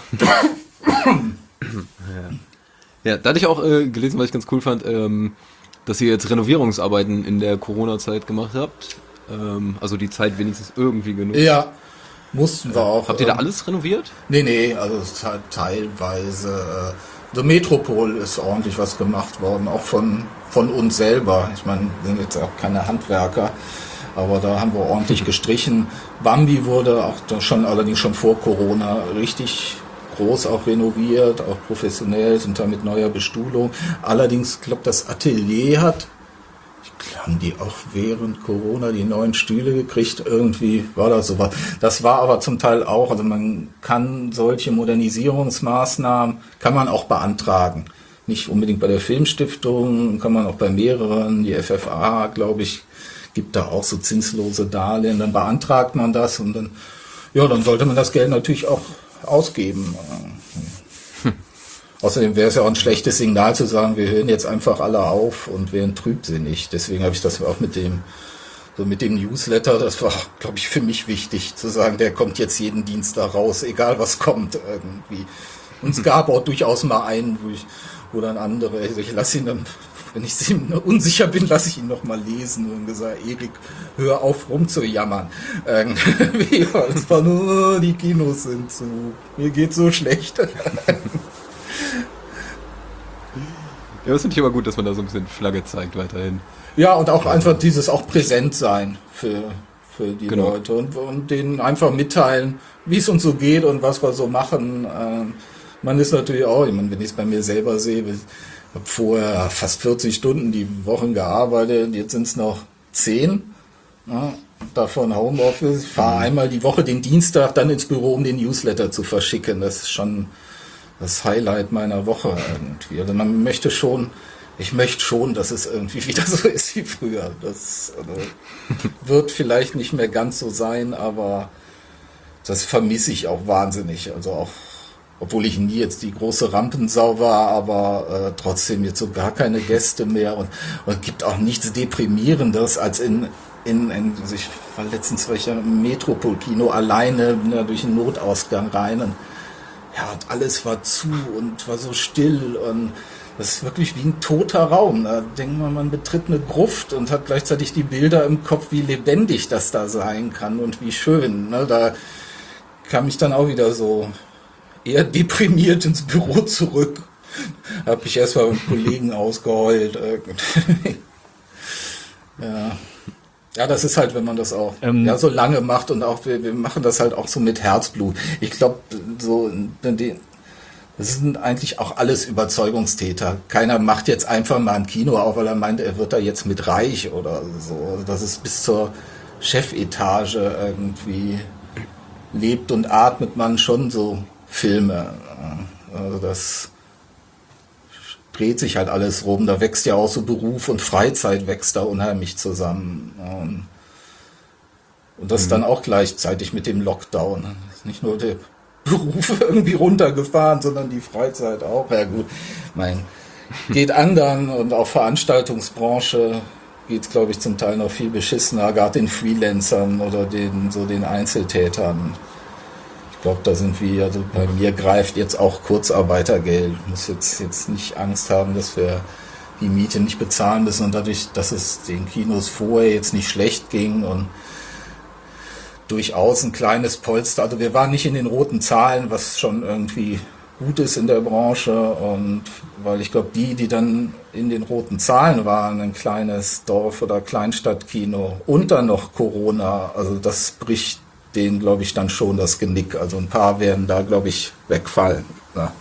Ja, da hatte ich auch gelesen, was ich ganz cool fand, dass ihr jetzt Renovierungsarbeiten in der Corona-Zeit gemacht habt. Also die Zeit wenigstens irgendwie genutzt. Ja, mussten wir auch. Habt ihr da alles renoviert? Nee, also es ist halt teilweise. So Metropol ist ordentlich was gemacht worden, auch von uns selber. Ich meine, wir sind jetzt auch keine Handwerker, aber da haben wir ordentlich gestrichen. Bambi wurde auch allerdings schon vor Corona richtig groß auch renoviert, auch professionell, sind da mit neuer Bestuhlung. Allerdings, ich glaube, das Atelier haben die auch während Corona die neuen Stühle gekriegt, irgendwie war das so. Das war aber zum Teil auch, also man kann solche Modernisierungsmaßnahmen, kann man auch beantragen. Nicht unbedingt bei der Filmstiftung, kann man auch bei mehreren, die FFA, glaube ich, gibt da auch so zinslose Darlehen, dann beantragt man das und dann sollte man das Geld natürlich auch ausgeben. Außerdem wäre es ja auch ein schlechtes Signal zu sagen, wir hören jetzt einfach alle auf und wären trübsinnig. Deswegen habe ich das auch mit dem Newsletter, das war, glaube ich, für mich wichtig, zu sagen, der kommt jetzt jeden Dienstag raus, egal was kommt irgendwie. Und es gab auch durchaus mal einen, wo dann andere, also ich lasse ihn dann, wenn ich ihm unsicher bin, lasse ich ihn noch mal lesen und gesagt, Erik, hör auf rumzujammern. Das war nur, die Kinos sind zu, mir geht so schlecht. Ja, das finde ich aber gut, dass man da so ein bisschen Flagge zeigt weiterhin. Ja, und auch einfach dieses auch präsent sein für die Leute und denen einfach mitteilen, wie es uns so geht und was wir so machen. Man ist natürlich auch, ich meine, wenn ich es bei mir selber sehe, ich habe vorher fast 40 Stunden die Wochen gearbeitet, jetzt sind es noch 10. Ja, davon Homeoffice. Ich fahre einmal die Woche den Dienstag dann ins Büro, um den Newsletter zu verschicken. Das ist schon das Highlight meiner Woche irgendwie. Also ich möchte schon, dass es irgendwie wieder so ist wie früher. Das wird vielleicht nicht mehr ganz so sein, aber das vermisse ich auch wahnsinnig. Also auch, obwohl ich nie jetzt die große Rampensau war, aber trotzdem jetzt so gar keine Gäste mehr und es gibt auch nichts Deprimierendes als also ich war letztens im Metropol-Kino alleine, bin da durch einen Notausgang rein und alles war zu und war so still und das ist wirklich wie ein toter Raum. Da denkt man betritt eine Gruft und hat gleichzeitig die Bilder im Kopf, wie lebendig das da sein kann und wie schön. Ne? Da kam ich dann auch wieder so eher deprimiert ins Büro zurück. Hab ich erst mal mit Kollegen ausgeheult. Ja, das ist halt, wenn man das auch so lange macht und auch wir machen das halt auch so mit Herzblut. Ich glaube, das sind eigentlich auch alles Überzeugungstäter. Keiner macht jetzt einfach mal ein Kino auf, weil er meint, er wird da jetzt mit reich oder so. Also das ist bis zur Chefetage irgendwie lebt und atmet man schon so Filme. Also das dreht sich halt alles rum. Da wächst ja auch so Beruf und Freizeit wächst da unheimlich zusammen. Und das dann auch gleichzeitig mit dem Lockdown. Nicht nur der Beruf irgendwie runtergefahren, sondern die Freizeit auch. Ja gut, geht anderen und auch Veranstaltungsbranche geht es, glaube ich, zum Teil noch viel beschissener, gerade den Freelancern oder den Einzeltätern. Ich glaube, da sind wir, also bei mir greift jetzt auch Kurzarbeitergeld. Ich muss jetzt nicht Angst haben, dass wir die Miete nicht bezahlen müssen und dadurch, dass es den Kinos vorher jetzt nicht schlecht ging und durchaus ein kleines Polster. Also wir waren nicht in den roten Zahlen, was schon irgendwie gut ist in der Branche, und weil ich glaube, die dann in den roten Zahlen waren, ein kleines Dorf- oder Kleinstadtkino und dann noch Corona, also das bricht denen, glaube ich, dann schon das Genick. Also ein paar werden da, glaube ich, wegfallen. Ja.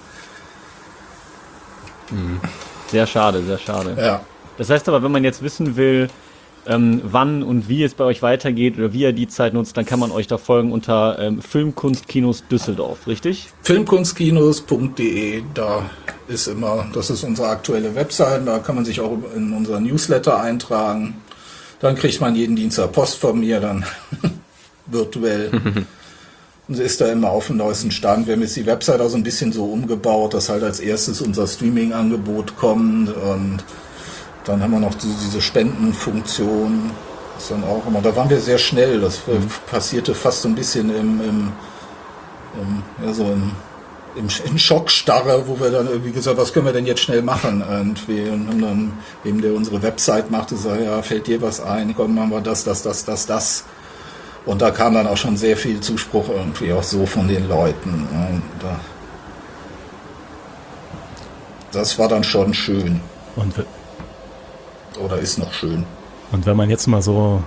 Sehr schade, sehr schade. Ja. Das heißt aber, wenn man jetzt wissen will, wann und wie es bei euch weitergeht oder wie ihr die Zeit nutzt, dann kann man euch da folgen unter Filmkunstkinos Düsseldorf, richtig? Filmkunstkinos.de, das ist unsere aktuelle Website, da kann man sich auch in unser Newsletter eintragen. Dann kriegt man jeden Dienstag Post von mir, dann virtuell. Und ist da immer auf dem neuesten Stand. Wir haben jetzt die Website auch so ein bisschen so umgebaut, dass halt als erstes unser Streaming-Angebot kommt, und dann haben wir noch diese Spendenfunktion. Das ist dann auch immer, da waren wir sehr schnell. Das passierte fast so ein bisschen in Schockstarre, wo wir dann irgendwie gesagt, was können wir denn jetzt schnell machen? Und wir haben dann, wem der unsere Website machte, gesagt, ja, fällt dir was ein? Komm, machen wir das. Und da kam dann auch schon sehr viel Zuspruch irgendwie auch so von den Leuten. Und das war dann schon schön. Oder ist noch schön. Und wenn man jetzt mal so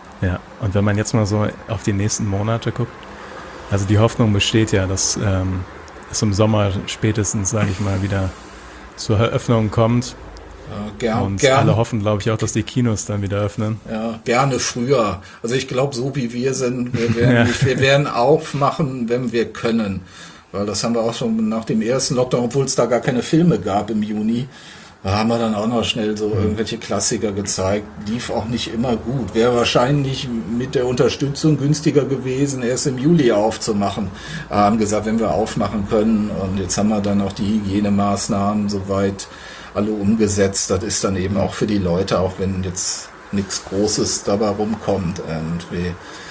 auf die nächsten Monate guckt, also die Hoffnung besteht ja, dass es im Sommer spätestens, sage ich mal, wieder zur Eröffnung kommt. Und alle hoffen, glaube ich, auch, dass die Kinos dann wieder öffnen. Ja, gerne früher. Also ich glaube, so wie wir sind, wir werden aufmachen, wenn wir können. Weil das haben wir auch schon nach dem ersten Lockdown, obwohl es da gar keine Filme gab im Juni, da haben wir dann auch noch schnell so irgendwelche Klassiker gezeigt. Lief auch nicht immer gut. Wäre wahrscheinlich mit der Unterstützung günstiger gewesen, erst im Juli aufzumachen. Haben gesagt, wenn wir aufmachen können. Und jetzt haben wir dann auch die Hygienemaßnahmen soweit alle umgesetzt. Das ist dann eben auch für die Leute, auch wenn jetzt nichts Großes dabei rumkommt, irgendwie,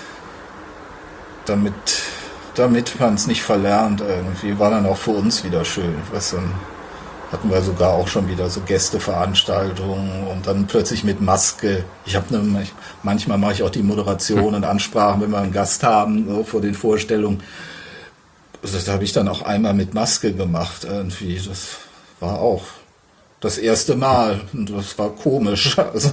damit man es nicht verlernt, irgendwie, war dann auch für uns wieder schön. Dann hatten wir sogar auch schon wieder so Gästeveranstaltungen und dann plötzlich mit Maske. Manchmal mache ich auch die Moderation und Ansprachen, wenn wir einen Gast haben, so vor den Vorstellungen. Das habe ich dann auch einmal mit Maske gemacht, irgendwie. Das war auch das erste Mal. Und das war komisch. Also,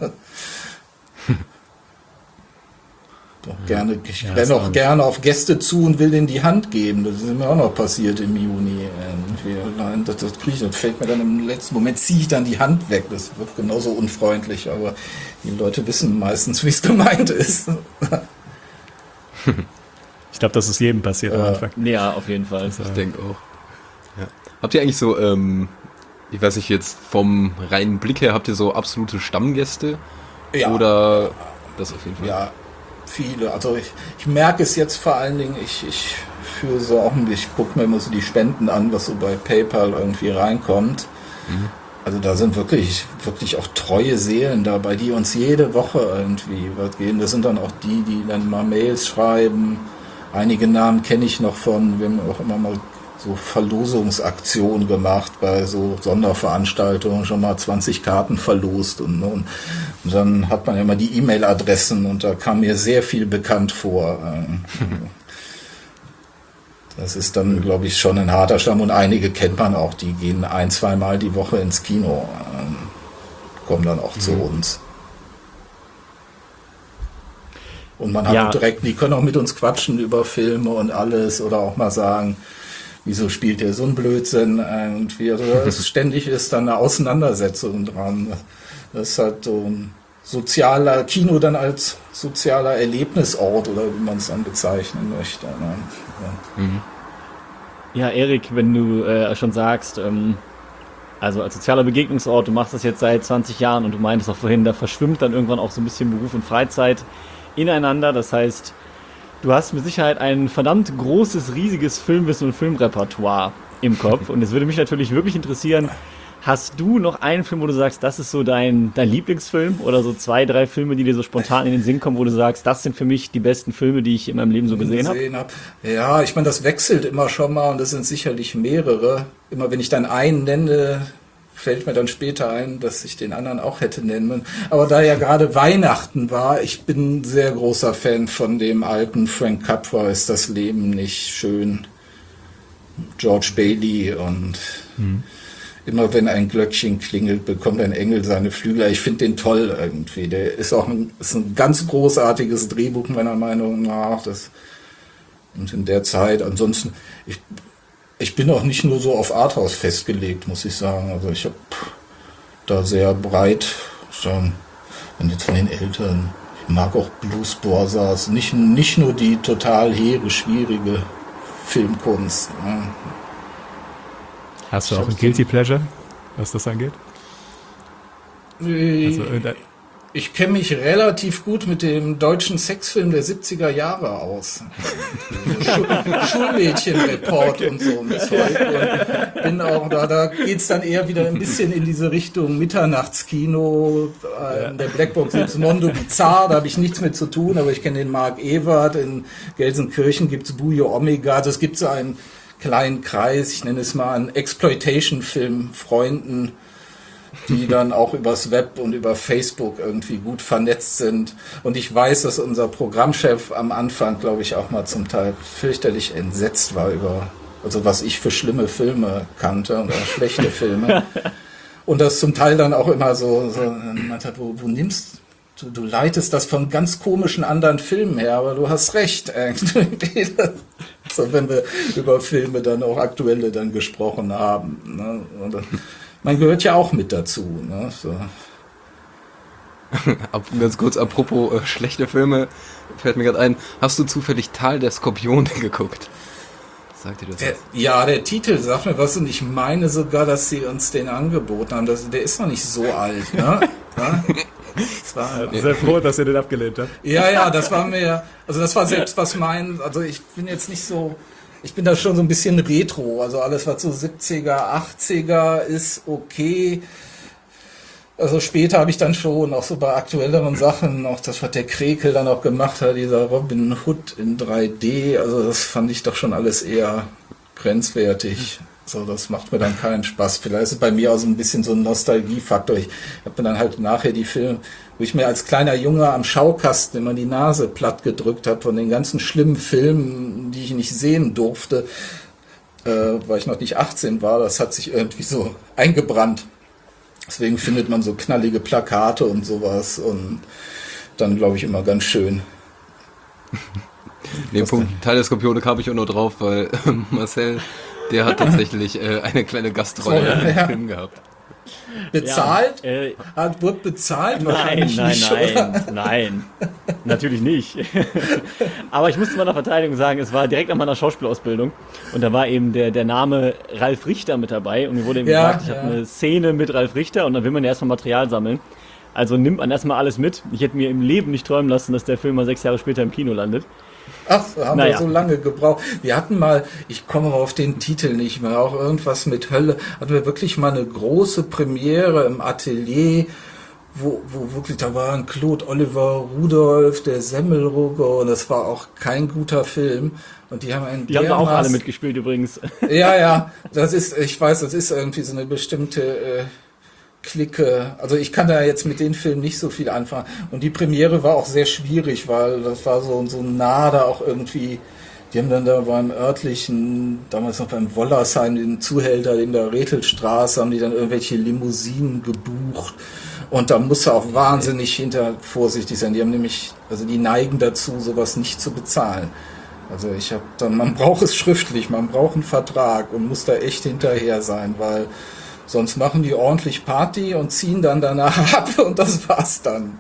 ich renne auch gerne auf Gäste zu und will denen die Hand geben. Das ist mir auch noch passiert im Juni. Das fällt mir dann im letzten Moment, ziehe ich dann die Hand weg. Das wird genauso unfreundlich, aber die Leute wissen meistens, wie es gemeint ist. Ich glaube, das ist jedem passiert am Anfang. Ja, auf jeden Fall. Ich denke auch. Ja. Habt ihr eigentlich so, ich weiß nicht, jetzt vom reinen Blick her, habt ihr so absolute Stammgäste? Ja. Oder das auf jeden Fall? Ja, viele. Also ich merke es jetzt vor allen Dingen, ich gucke mir immer so die Spenden an, was so bei PayPal irgendwie reinkommt. Mhm. Also da sind wirklich auch treue Seelen dabei, die uns jede Woche irgendwie was geben. Das sind dann auch die dann mal Mails schreiben. Einige Namen kenne ich noch wir haben auch immer mal so Verlosungsaktionen gemacht bei so Sonderveranstaltungen, schon mal 20 Karten verlost und dann hat man ja immer die E-Mail-Adressen und da kam mir sehr viel bekannt vor. Das ist dann, glaube ich, schon ein harter Stamm und einige kennt man auch, die gehen 1-2 Mal die Woche ins Kino, kommen dann auch zu uns. Und man hat direkt, die können auch mit uns quatschen über Filme und alles oder auch mal sagen, wieso spielt ihr so einen Blödsinn? Ständig ist dann eine Auseinandersetzung dran. Das ist halt so ein sozialer Kino dann als sozialer Erlebnisort oder wie man es dann bezeichnen möchte. Ne? Ja, Erik, wenn du schon sagst, also als sozialer Begegnungsort, du machst das jetzt seit 20 Jahren und du meintest auch vorhin, da verschwimmt dann irgendwann auch so ein bisschen Beruf und Freizeit ineinander. Das heißt, du hast mit Sicherheit ein verdammt großes, riesiges Filmwissen und Filmrepertoire im Kopf. Und es würde mich natürlich wirklich interessieren, hast du noch einen Film, wo du sagst, das ist so dein Lieblingsfilm? Oder so 2, 3 Filme, die dir so spontan in den Sinn kommen, wo du sagst, das sind für mich die besten Filme, die ich in meinem Leben so gesehen habe? Ja, ich meine, das wechselt immer schon mal und das sind sicherlich mehrere. Immer wenn ich dann einen nenne, fällt mir dann später ein, dass ich den anderen auch hätte nennen müssen. Aber da ja gerade Weihnachten war, ich bin ein sehr großer Fan von dem alten Frank Capra, Ist das Leben nicht schön? George Bailey und immer wenn ein Glöckchen klingelt, bekommt ein Engel seine Flügel. Ich finde den toll irgendwie. Der ist auch ist ein ganz großartiges Drehbuch meiner Meinung nach. Und in der Zeit, ansonsten, ich bin auch nicht nur so auf Arthouse festgelegt, muss ich sagen. Also ich habe da sehr breit, und jetzt von den Älteren, ich mag auch Blues Brothers, nicht nur die total hehre, schwierige Filmkunst. Ne? Hast du auch ein Guilty Pleasure, was das angeht? Also, Ich kenne mich relativ gut mit dem deutschen Sexfilm der 70er Jahre aus. Schulmädchenreport und so ein Zeug. Und bin auch da geht's dann eher wieder ein bisschen in diese Richtung Mitternachtskino. Der Blackbox gibt's Mondo Bizarre, da habe ich nichts mit zu tun, aber ich kenne den Mark Ewert. In Gelsenkirchen gibt's Bujo Omega. Also es gibt so einen kleinen Kreis, ich nenne es mal einen Exploitation-Film-Freunden, die dann auch übers Web und über Facebook irgendwie gut vernetzt sind. Und ich weiß, dass unser Programmchef am Anfang, glaube ich, auch mal zum Teil fürchterlich entsetzt war also was ich für schlimme Filme kannte oder schlechte Filme. Und das zum Teil dann auch immer so meinte, wo nimmst du leitest das von ganz komischen anderen Filmen her, aber du hast recht. So, wenn wir über Filme dann auch aktuelle dann gesprochen haben. Ne? Und man gehört ja auch mit dazu. Ne? So. Ganz kurz, apropos schlechte Filme, fällt mir gerade ein, hast du zufällig Tal der Skorpione geguckt? Sagt dir das was? Ja, der Titel sagt mir was und ich meine sogar, dass sie uns den angeboten haben. Der ist noch nicht so alt. Ne? Ja? Sehr froh, dass ihr den abgelehnt habt. Ja, das war selbst was also ich bin jetzt nicht so, ich bin da schon so ein bisschen retro, also alles was so 70er, 80er ist okay. Also später habe ich dann schon auch so bei aktuelleren Sachen, auch das, was der Krekel dann auch gemacht hat, dieser Robin Hood in 3D, also das fand ich doch schon alles eher grenzwertig. So, das macht mir dann keinen Spaß. Vielleicht ist es bei mir auch so ein bisschen so ein Nostalgiefaktor. Ich habe mir dann halt nachher die Filme, wo ich mir als kleiner Junge am Schaukasten immer die Nase platt gedrückt habe von den ganzen schlimmen Filmen, die ich nicht sehen durfte, weil ich noch nicht 18 war. Das hat sich irgendwie so eingebrannt. Deswegen findet man so knallige Plakate und sowas und dann glaube ich immer ganz schön. Den Punkt Teil der Skorpione kam ich auch nur drauf, weil Marcel, der hat tatsächlich eine kleine Gastrolle in dem Film gehabt. Bezahlt? Ja, Wird bezahlt? Nein, natürlich nicht. Aber ich muss zu meiner Verteidigung sagen, es war direkt an meiner Schauspielausbildung und da war eben der Name Ralf Richter mit dabei und mir wurde eben gesagt, ich habe eine Szene mit Ralf Richter und dann will man ja erstmal Material sammeln. Also nimmt man erstmal alles mit. Ich hätte mir im Leben nicht träumen lassen, dass der Film mal 6 Jahre später im Kino landet. Ach, haben wir so lange gebraucht. Wir hatten mal, ich komme auf den Titel nicht mehr, auch irgendwas mit Hölle, hatten wir wirklich mal eine große Premiere im Atelier, wo wirklich, da waren Claude Oliver Rudolph, der Semmelrogge und das war auch kein guter Film. Und die haben Die haben auch alle mitgespielt übrigens. Ja, ich weiß, das ist irgendwie so eine bestimmte Clique. Also ich kann da jetzt mit den Filmen nicht so viel anfangen. Und die Premiere war auch sehr schwierig, weil das war so nah da auch irgendwie. Die haben dann da beim örtlichen, damals noch beim Wollersheim, den Zuhälter in der Rethelstraße, haben die dann irgendwelche Limousinen gebucht. Und da musst du auch wahnsinnig vorsichtig sein. Die haben nämlich, also die neigen dazu, sowas nicht zu bezahlen. Also man braucht es schriftlich, man braucht einen Vertrag und muss da echt hinterher sein, weil sonst machen die ordentlich Party und ziehen dann danach ab und das war's dann.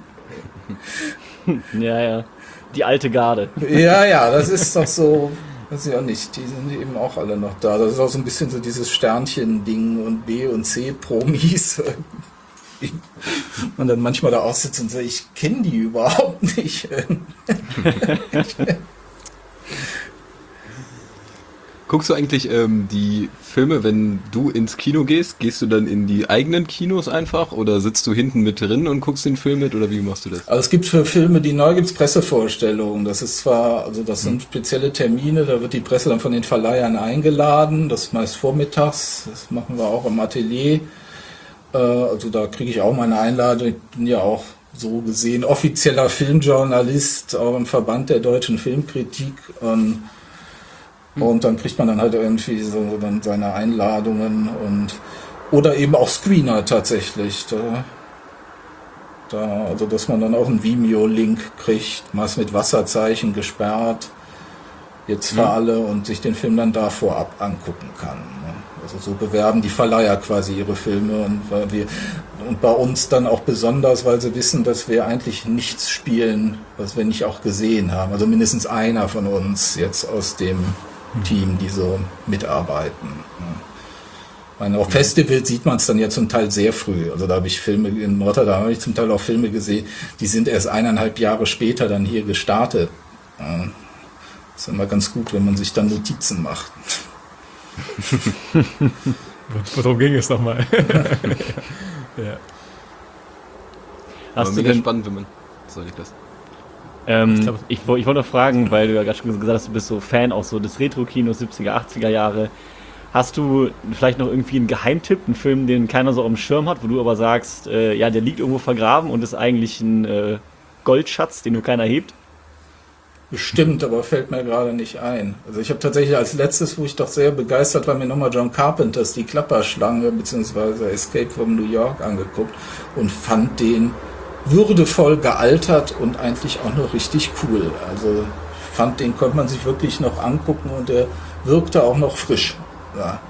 Ja. Die alte Garde. Ja, das ist doch so, weiß ich auch nicht, die sind eben auch alle noch da. Das ist auch so ein bisschen so dieses Sternchen-Ding und B- und C-Promis. Und dann manchmal da aussitzt und so, ich kenne die überhaupt nicht. Guckst du eigentlich die Filme, wenn du ins Kino gehst? Gehst du dann in die eigenen Kinos einfach oder sitzt du hinten mit drin und guckst den Film mit oder wie machst du das? Also es gibt für Filme, die neu gibt's Pressevorstellungen. Das ist zwar, also das sind spezielle Termine, da wird die Presse dann von den Verleihern eingeladen. Das ist meist vormittags. Das machen wir auch im Atelier. Also da kriege ich auch meine Einladung. Ich bin ja auch so gesehen offizieller Filmjournalist, auch im Verband der deutschen Filmkritik. Und dann kriegt man dann halt irgendwie so dann seine Einladungen oder eben auch Screener tatsächlich. Also dass man dann auch einen Vimeo-Link kriegt, meist mit Wasserzeichen gesperrt, jetzt für alle und sich den Film dann da vorab angucken kann. Also so bewerben die Verleiher quasi ihre Filme und bei uns dann auch besonders, weil sie wissen, dass wir eigentlich nichts spielen, was wir nicht auch gesehen haben. Also mindestens einer von uns jetzt aus dem Team, die so mitarbeiten. Ich meine, auf Festivals sieht man es dann ja zum Teil sehr früh. Also da habe ich Filme, in Rotterdam habe ich zum Teil auch Filme gesehen, die sind erst 1,5 Jahre später dann hier gestartet. Das ist immer ganz gut, wenn man sich dann Notizen macht. Worum ging es nochmal? Ja. Hast du mega denn, spannend, wenn man... Soll ich das? ich wollte noch fragen, weil du ja gerade schon gesagt hast, du bist so Fan auch so des Retro-Kinos 70er, 80er Jahre. Hast du vielleicht noch irgendwie einen Geheimtipp, einen Film, den keiner so auf dem Schirm hat, wo du aber sagst, ja, der liegt irgendwo vergraben und ist eigentlich ein Goldschatz, den nur keiner hebt? Bestimmt, aber fällt mir gerade nicht ein. Also ich habe tatsächlich als letztes, wo ich doch sehr begeistert war, mir nochmal John Carpenters Die Klapperschlange bzw. Escape from New York angeguckt und fand den würdevoll gealtert und eigentlich auch noch richtig cool. Also ich fand, den konnte man sich wirklich noch angucken und der wirkte auch noch frisch. Ja.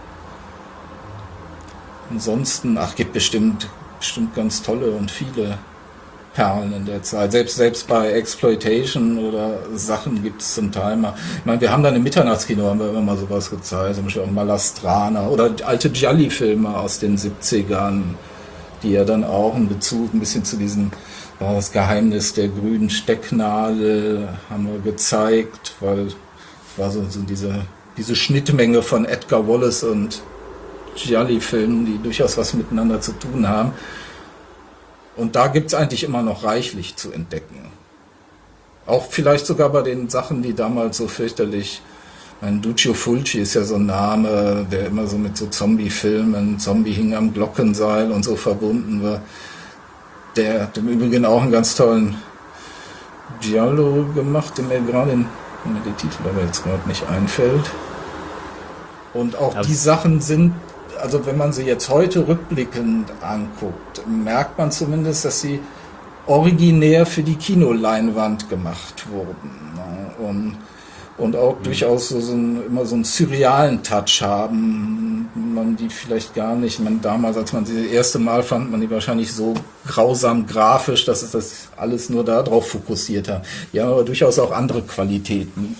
Ansonsten, gibt bestimmt ganz tolle und viele Perlen in der Zeit. Selbst bei Exploitation oder Sachen gibt es zum Teil mal. Ich meine, wir haben dann im Mitternachtskino haben wir immer mal sowas gezeigt, zum Beispiel auch Malastrana oder alte Gialli-Filme aus den 70ern, die ja dann auch einen Bezug ein bisschen zu diesem, das Geheimnis der grünen Stecknadel haben wir gezeigt, weil es war so diese Schnittmenge von Edgar Wallace und Gialli-Filmen, die durchaus was miteinander zu tun haben. Und da gibt es eigentlich immer noch reichlich zu entdecken. Auch vielleicht sogar bei den Sachen, die damals so fürchterlich... Duccio Fulci ist ja so ein Name, der immer so mit so Zombie-Filmen, Zombie hing am Glockenseil und so verbunden war. Der hat im Übrigen auch einen ganz tollen Giallo gemacht, den mir gerade der Titel aber jetzt gerade nicht einfällt. Und auch die Sachen sind, also wenn man sie jetzt heute rückblickend anguckt, merkt man zumindest, dass sie originär für die Kinoleinwand gemacht wurden. Und auch durchaus immer so einen surrealen Touch haben, man die vielleicht gar nicht, damals, als man sie das erste Mal fand, man die wahrscheinlich so grausam grafisch, dass es das alles nur darauf fokussiert hat. Die haben aber durchaus auch andere Qualitäten.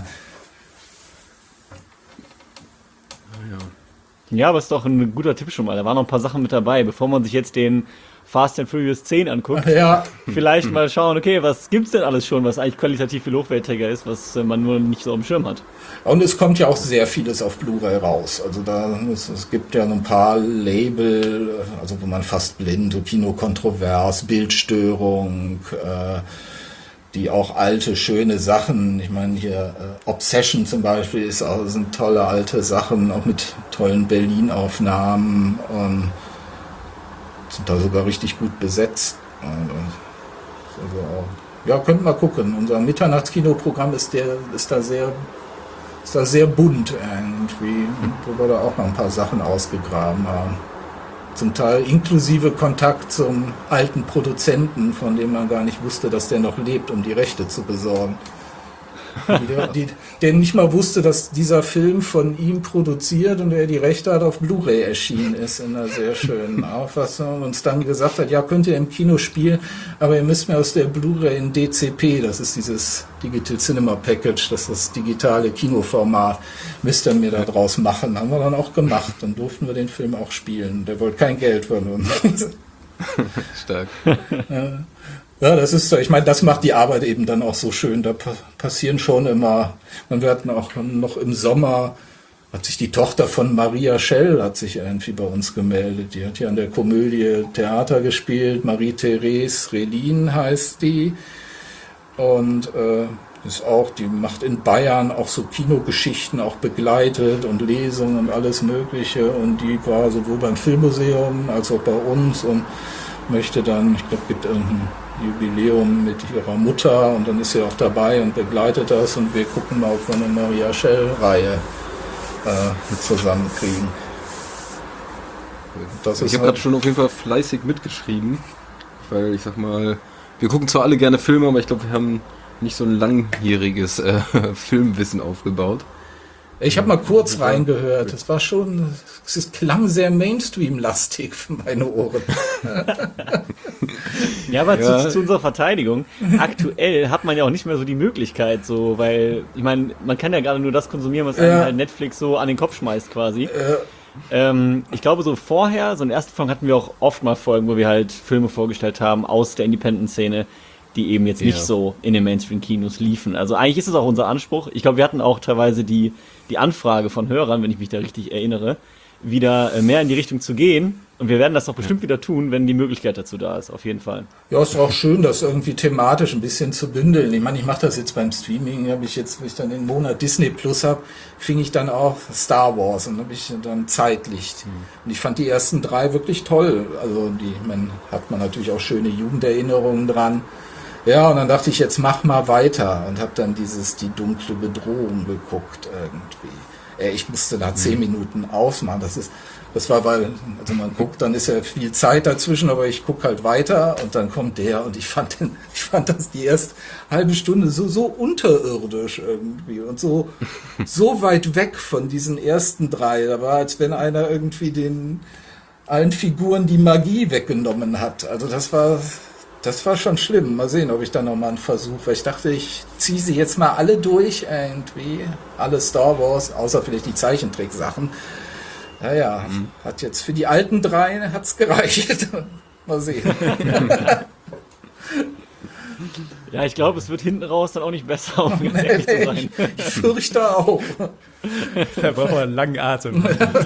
Ja, aber ist doch ein guter Tipp schon mal. Da waren noch ein paar Sachen mit dabei, bevor man sich jetzt den Fast and Furious 10 anguckt. Ja. Vielleicht mal schauen, okay, was gibt's denn alles schon, was eigentlich qualitativ viel hochwertiger ist, was man nur nicht so auf dem Schirm hat. Und es kommt ja auch sehr vieles auf Blu-ray raus. Also es gibt ja ein paar Label, also wo man fast blind, so Kinokontrovers, Bildstörung, die auch alte, schöne Sachen, ich meine hier Obsession zum Beispiel sind tolle alte Sachen, auch mit tollen Berlin-Aufnahmen und sind da sogar richtig gut besetzt. Also auch, ja, könnt mal gucken. Unser Mitternachtskinoprogramm ist da sehr bunt irgendwie, wo wir da auch noch ein paar Sachen ausgegraben haben. Zum Teil inklusive Kontakt zum alten Produzenten, von dem man gar nicht wusste, dass der noch lebt, um die Rechte zu besorgen. Der nicht mal wusste, dass dieser Film von ihm produziert und er die Rechte hat auf Blu-ray erschienen ist in einer sehr schönen Auffassung und uns dann gesagt hat, ja, könnt ihr im Kino spielen, aber ihr müsst mir aus der Blu-ray in DCP, das ist dieses Digital Cinema Package, das ist das digitale Kinoformat, müsst ihr mir da draus machen. Haben wir dann auch gemacht, dann durften wir den Film auch spielen. Der wollte kein Geld von uns. Stark. Ja, das ist so. Ich meine, das macht die Arbeit eben dann auch so schön. Da passieren schon immer, wir hatten auch noch im Sommer, hat sich die Tochter von Maria Schell hat sich irgendwie bei uns gemeldet. Die hat hier an der Komödie Theater gespielt. Marie-Therese Relin heißt die. Und ist auch, die macht in Bayern auch so Kinogeschichten auch begleitet und Lesungen und alles Mögliche. Und die war sowohl beim Filmmuseum als auch bei uns und möchte dann, ich glaube, gibt irgendein Jubiläum mit ihrer Mutter und dann ist sie auch dabei und begleitet das und wir gucken mal, ob wir eine Maria Schell-Reihe zusammenkriegen. Das Ich habe gerade schon auf jeden Fall fleißig mitgeschrieben, weil ich sag mal, wir gucken zwar alle gerne Filme, aber ich glaube, wir haben nicht so ein langjähriges Filmwissen aufgebaut. Ich habe mal kurz reingehört. Es war schon, es klang sehr Mainstream-lastig für meine Ohren. Ja, aber zu unserer Verteidigung. Aktuell hat man ja auch nicht mehr so die Möglichkeit, so, weil, ich meine, man kann ja gerade nur das konsumieren, was einem halt Netflix so an den Kopf schmeißt quasi. Ich glaube, so vorher, so in der ersten Folge hatten wir auch oft mal Folgen, wo wir halt Filme vorgestellt haben aus der Independent-Szene, die eben jetzt nicht so in den Mainstream-Kinos liefen. Also eigentlich ist es auch unser Anspruch. Ich glaube, wir hatten auch teilweise die Anfrage von Hörern, wenn ich mich da richtig erinnere, wieder mehr in die Richtung zu gehen. Und wir werden das doch bestimmt wieder tun, wenn die Möglichkeit dazu da ist, auf jeden Fall. Ja, ist auch schön, das irgendwie thematisch ein bisschen zu bündeln. Ich meine, ich mache das jetzt beim Streaming, habe ich jetzt, wenn ich dann den Monat Disney Plus habe, fing ich dann auch Star Wars und habe ich dann Zeitlicht. Und ich fand die ersten 3 wirklich toll. Also hat man natürlich auch schöne Jugenderinnerungen dran. Ja, und dann dachte ich, jetzt mach mal weiter und habe dann die dunkle Bedrohung geguckt irgendwie. Ich musste da 10 Minuten ausmachen. Das war, weil, also man guckt, dann ist ja viel Zeit dazwischen, aber ich gucke halt weiter und dann kommt der und ich fand das die erste halbe Stunde so unterirdisch irgendwie und so weit weg von diesen ersten 3. Da war, als wenn einer irgendwie allen Figuren die Magie weggenommen hat. Also das war schon schlimm. Mal sehen, ob ich da nochmal einen Versuch, weil ich dachte, ich ziehe sie jetzt mal alle durch, irgendwie. Alle Star Wars, außer vielleicht die Zeichentricksachen. Naja, hat jetzt für die alten 3 hat's gereicht. Mal sehen. Ja, ich glaube, es wird hinten raus dann auch nicht besser, um ganz ehrlich zu sein. Ich fürchte auch. Da braucht man einen langen Atem.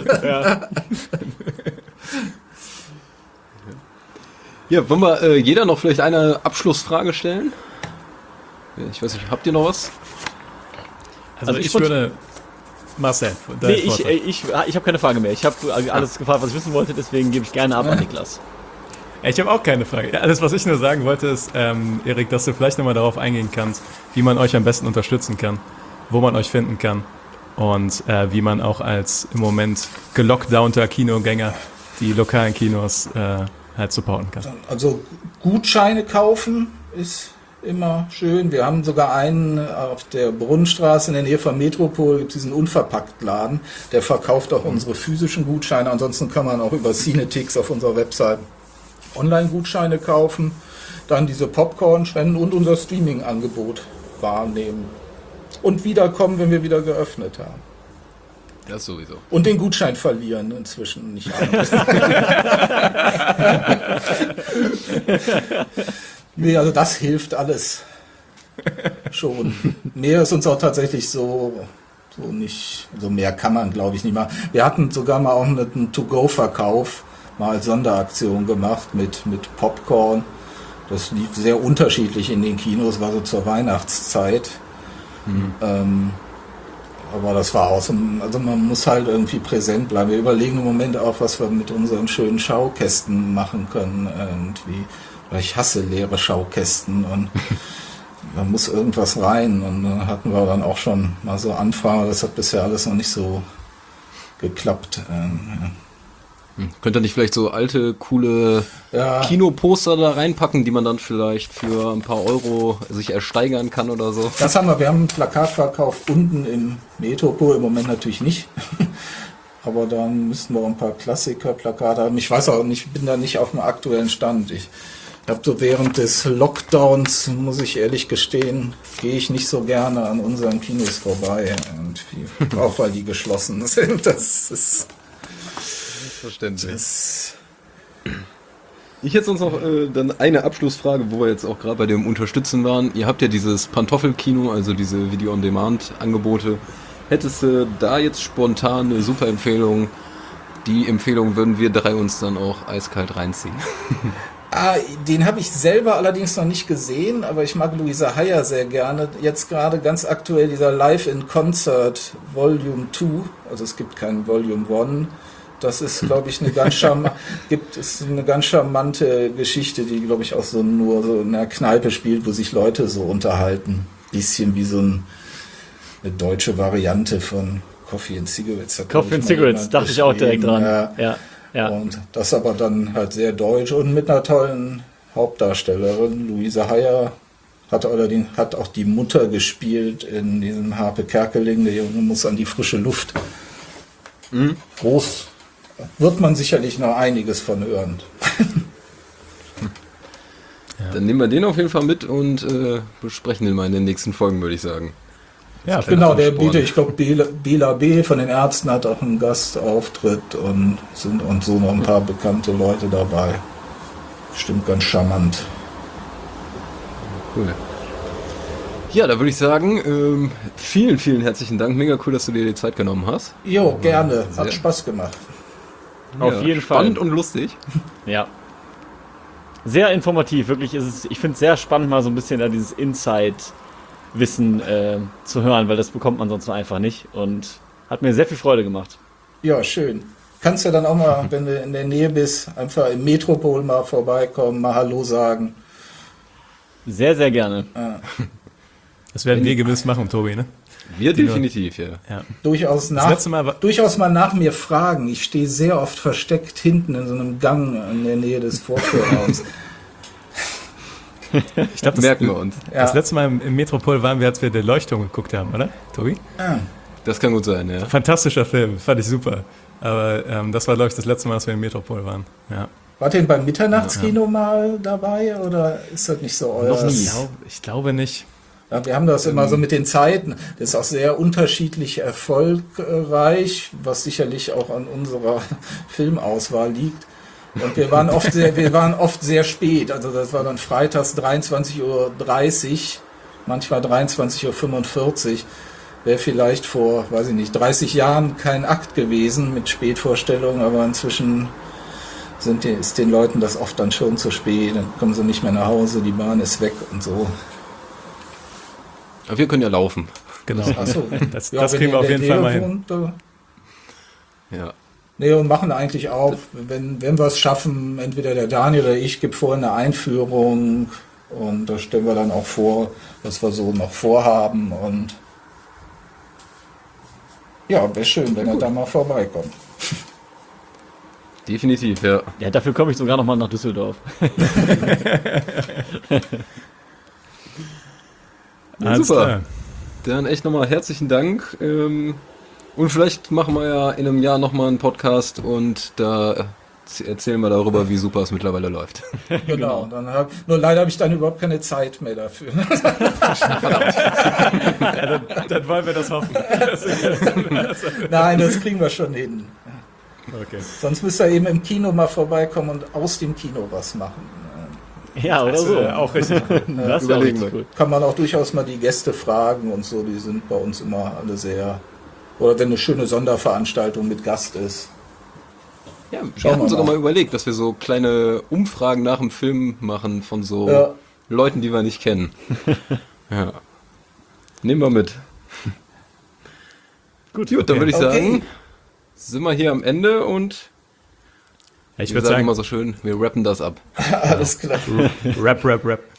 Ja, wollen wir jeder noch vielleicht eine Abschlussfrage stellen? Ich weiß nicht, habt ihr noch was? Also ich würde... Marcel, nee, ich habe keine Frage mehr. Ich habe alles gefragt, was ich wissen wollte, deswegen gebe ich gerne ab an Niklas. Ich habe auch keine Frage. Alles, was ich nur sagen wollte, ist, Erik, dass du vielleicht nochmal darauf eingehen kannst, wie man euch am besten unterstützen kann, wo man euch finden kann und wie man auch als im Moment gelockdownter Kinogänger die lokalen Kinos halt supporten kann. Also Gutscheine kaufen ist immer schön. Wir haben sogar einen auf der Brunnenstraße in der Nähe von Metropol, gibt diesen Unverpackt-Laden, der verkauft auch unsere physischen Gutscheine. Ansonsten kann man auch über Cinetix auf unserer Website Online-Gutscheine kaufen, dann diese Popcorn spenden und unser Streaming-Angebot wahrnehmen. Und wiederkommen, wenn wir wieder geöffnet haben. Das sowieso. Und den Gutschein verlieren inzwischen nicht anders. Nee, also das hilft alles schon. Mehr ist uns auch tatsächlich so nicht, so mehr kann man glaube ich nicht mal. Wir hatten sogar mal auch einen To-Go-Verkauf mal als Sonderaktion gemacht mit Popcorn. Das lief sehr unterschiedlich in den Kinos, war so zur Weihnachtszeit. Aber das war außen, also man muss halt irgendwie präsent bleiben. Wir überlegen im Moment auch, was wir mit unseren schönen Schaukästen machen können irgendwie. Weil ich hasse leere Schaukästen und da muss irgendwas rein. Und dann hatten wir dann auch schon mal so Anfragen, das hat bisher alles noch nicht so geklappt. Könnt ihr nicht vielleicht so alte, coole Kinoposter da reinpacken, die man dann vielleicht für ein paar Euro sich ersteigern kann oder so? Das haben wir. Wir haben einen Plakatverkauf unten im Metropol, im Moment natürlich nicht. Aber dann müssten wir auch ein paar Klassiker-Plakate haben. Ich weiß auch nicht, bin da nicht auf dem aktuellen Stand. Ich habe so während des Lockdowns, muss ich ehrlich gestehen, gehe ich nicht so gerne an unseren Kinos vorbei. Irgendwie. Auch weil die geschlossen sind. Das ist verständlich. Ich hätte sonst noch dann eine Abschlussfrage, wo wir jetzt auch gerade bei dem Unterstützen waren. Ihr habt ja dieses Pantoffelkino, also diese Video-on-Demand-Angebote. Hättest du da jetzt spontan eine super Empfehlung? Die Empfehlung würden wir 3 uns dann auch eiskalt reinziehen. Den habe ich selber allerdings noch nicht gesehen, aber ich mag Louisa Heyer sehr gerne. Jetzt gerade ganz aktuell dieser Live in Concert Volume 2, also es gibt keinen Volume 1. Das ist, glaube ich, eine ganz charmante Geschichte, die, glaube ich, auch nur so in einer Kneipe spielt, wo sich Leute so unterhalten. Bisschen wie so eine deutsche Variante von Coffee and Cigarettes. Coffee and Cigarettes, dachte ich auch direkt dran. Ja. Und das aber dann halt sehr deutsch und mit einer tollen Hauptdarstellerin. Louisa Heyer hat auch die Mutter gespielt in diesem Harpe Kerkeling. Der Junge muss an die frische Luft. Groß. Wird man sicherlich noch einiges von hören. Dann nehmen wir den auf jeden Fall mit und besprechen den mal in den nächsten Folgen, würde ich sagen. Ja, Genau, der bietet, ich glaube, Bela B. von den Ärzten hat auch einen Gastauftritt und sind und so noch ein paar bekannte Leute dabei. Stimmt, ganz charmant. Cool. Ja, da würde ich sagen, vielen, vielen herzlichen Dank. Mega cool, dass du dir die Zeit genommen hast. Jo, gerne. Hat Spaß gemacht. Auf jeden Fall. Spannend und lustig. Ja. Sehr informativ, wirklich ich finde es sehr spannend, mal so ein bisschen da dieses Inside-Wissen zu hören, weil das bekommt man sonst einfach nicht und hat mir sehr viel Freude gemacht. Ja, schön. Kannst ja dann auch mal, wenn du in der Nähe bist, einfach im Metropol mal vorbeikommen, mal Hallo sagen. Sehr, sehr gerne. Das werden wir gewiss machen, Tobi, ne? Wir definitiv, ja. Durchaus mal nach mir fragen. Ich stehe sehr oft versteckt hinten in so einem Gang in der Nähe des Vorführraums. Ich glaube, das merken wir uns. Das letzte Mal im Metropol waren wir, als wir die Leuchtung geguckt haben, oder, Tobi? Das kann gut sein, ja. Fantastischer Film, fand ich super. Aber das war, glaube ich, das letzte Mal, als wir im Metropol waren. Ja. Wart ihr beim Mitternachtskino mal dabei oder ist das nicht so euer? Noch nie. Ich glaube nicht. Ja, wir haben das immer so mit den Zeiten. Das ist auch sehr unterschiedlich erfolgreich, was sicherlich auch an unserer Filmauswahl liegt. Und wir waren oft sehr spät. Also das war dann freitags 23:30 Uhr, manchmal 23:45 Uhr. Wäre vielleicht vor, 30 Jahren kein Akt gewesen mit Spätvorstellungen, aber inzwischen ist den Leuten das oft dann schon zu spät. Dann kommen sie nicht mehr nach Hause, die Bahn ist weg und so. Aber wir können ja laufen. Genau. Achso. Das kriegen wir auf jeden Fall mal hin. Ja. Nee, und machen eigentlich auch, wenn wir es schaffen, entweder der Daniel oder ich gibt vorher eine Einführung und da stellen wir dann auch vor, was wir so noch vorhaben und ja, wäre schön, wenn er da mal vorbeikommt. Definitiv, ja. Ja, dafür komme ich sogar noch mal nach Düsseldorf. Ja, super. Dann echt nochmal herzlichen Dank. Und vielleicht machen wir ja in einem Jahr nochmal einen Podcast und da erzählen wir darüber, wie super es mittlerweile läuft. Genau. Nur leider habe ich dann überhaupt keine Zeit mehr dafür. Ja, dann wollen wir das hoffen. Nein, das kriegen wir schon hin. Okay. Sonst müsst ihr eben im Kino mal vorbeikommen und aus dem Kino was machen. Ja, oder so. Auch richtig. Das wäre richtig cool. Kann man auch durchaus mal die Gäste fragen und so, die sind bei uns immer alle sehr... Oder wenn eine schöne Sonderveranstaltung mit Gast ist. Ja, wir hatten sogar mal überlegt, dass wir so kleine Umfragen nach dem Film machen von so Leuten, die wir nicht kennen. Ja. Nehmen wir mit. Gut, dann würde ich sagen, sind wir hier am Ende und Ich wir würde sagen sagen, immer so schön, wir rappen das ab. Alles klar. Rap.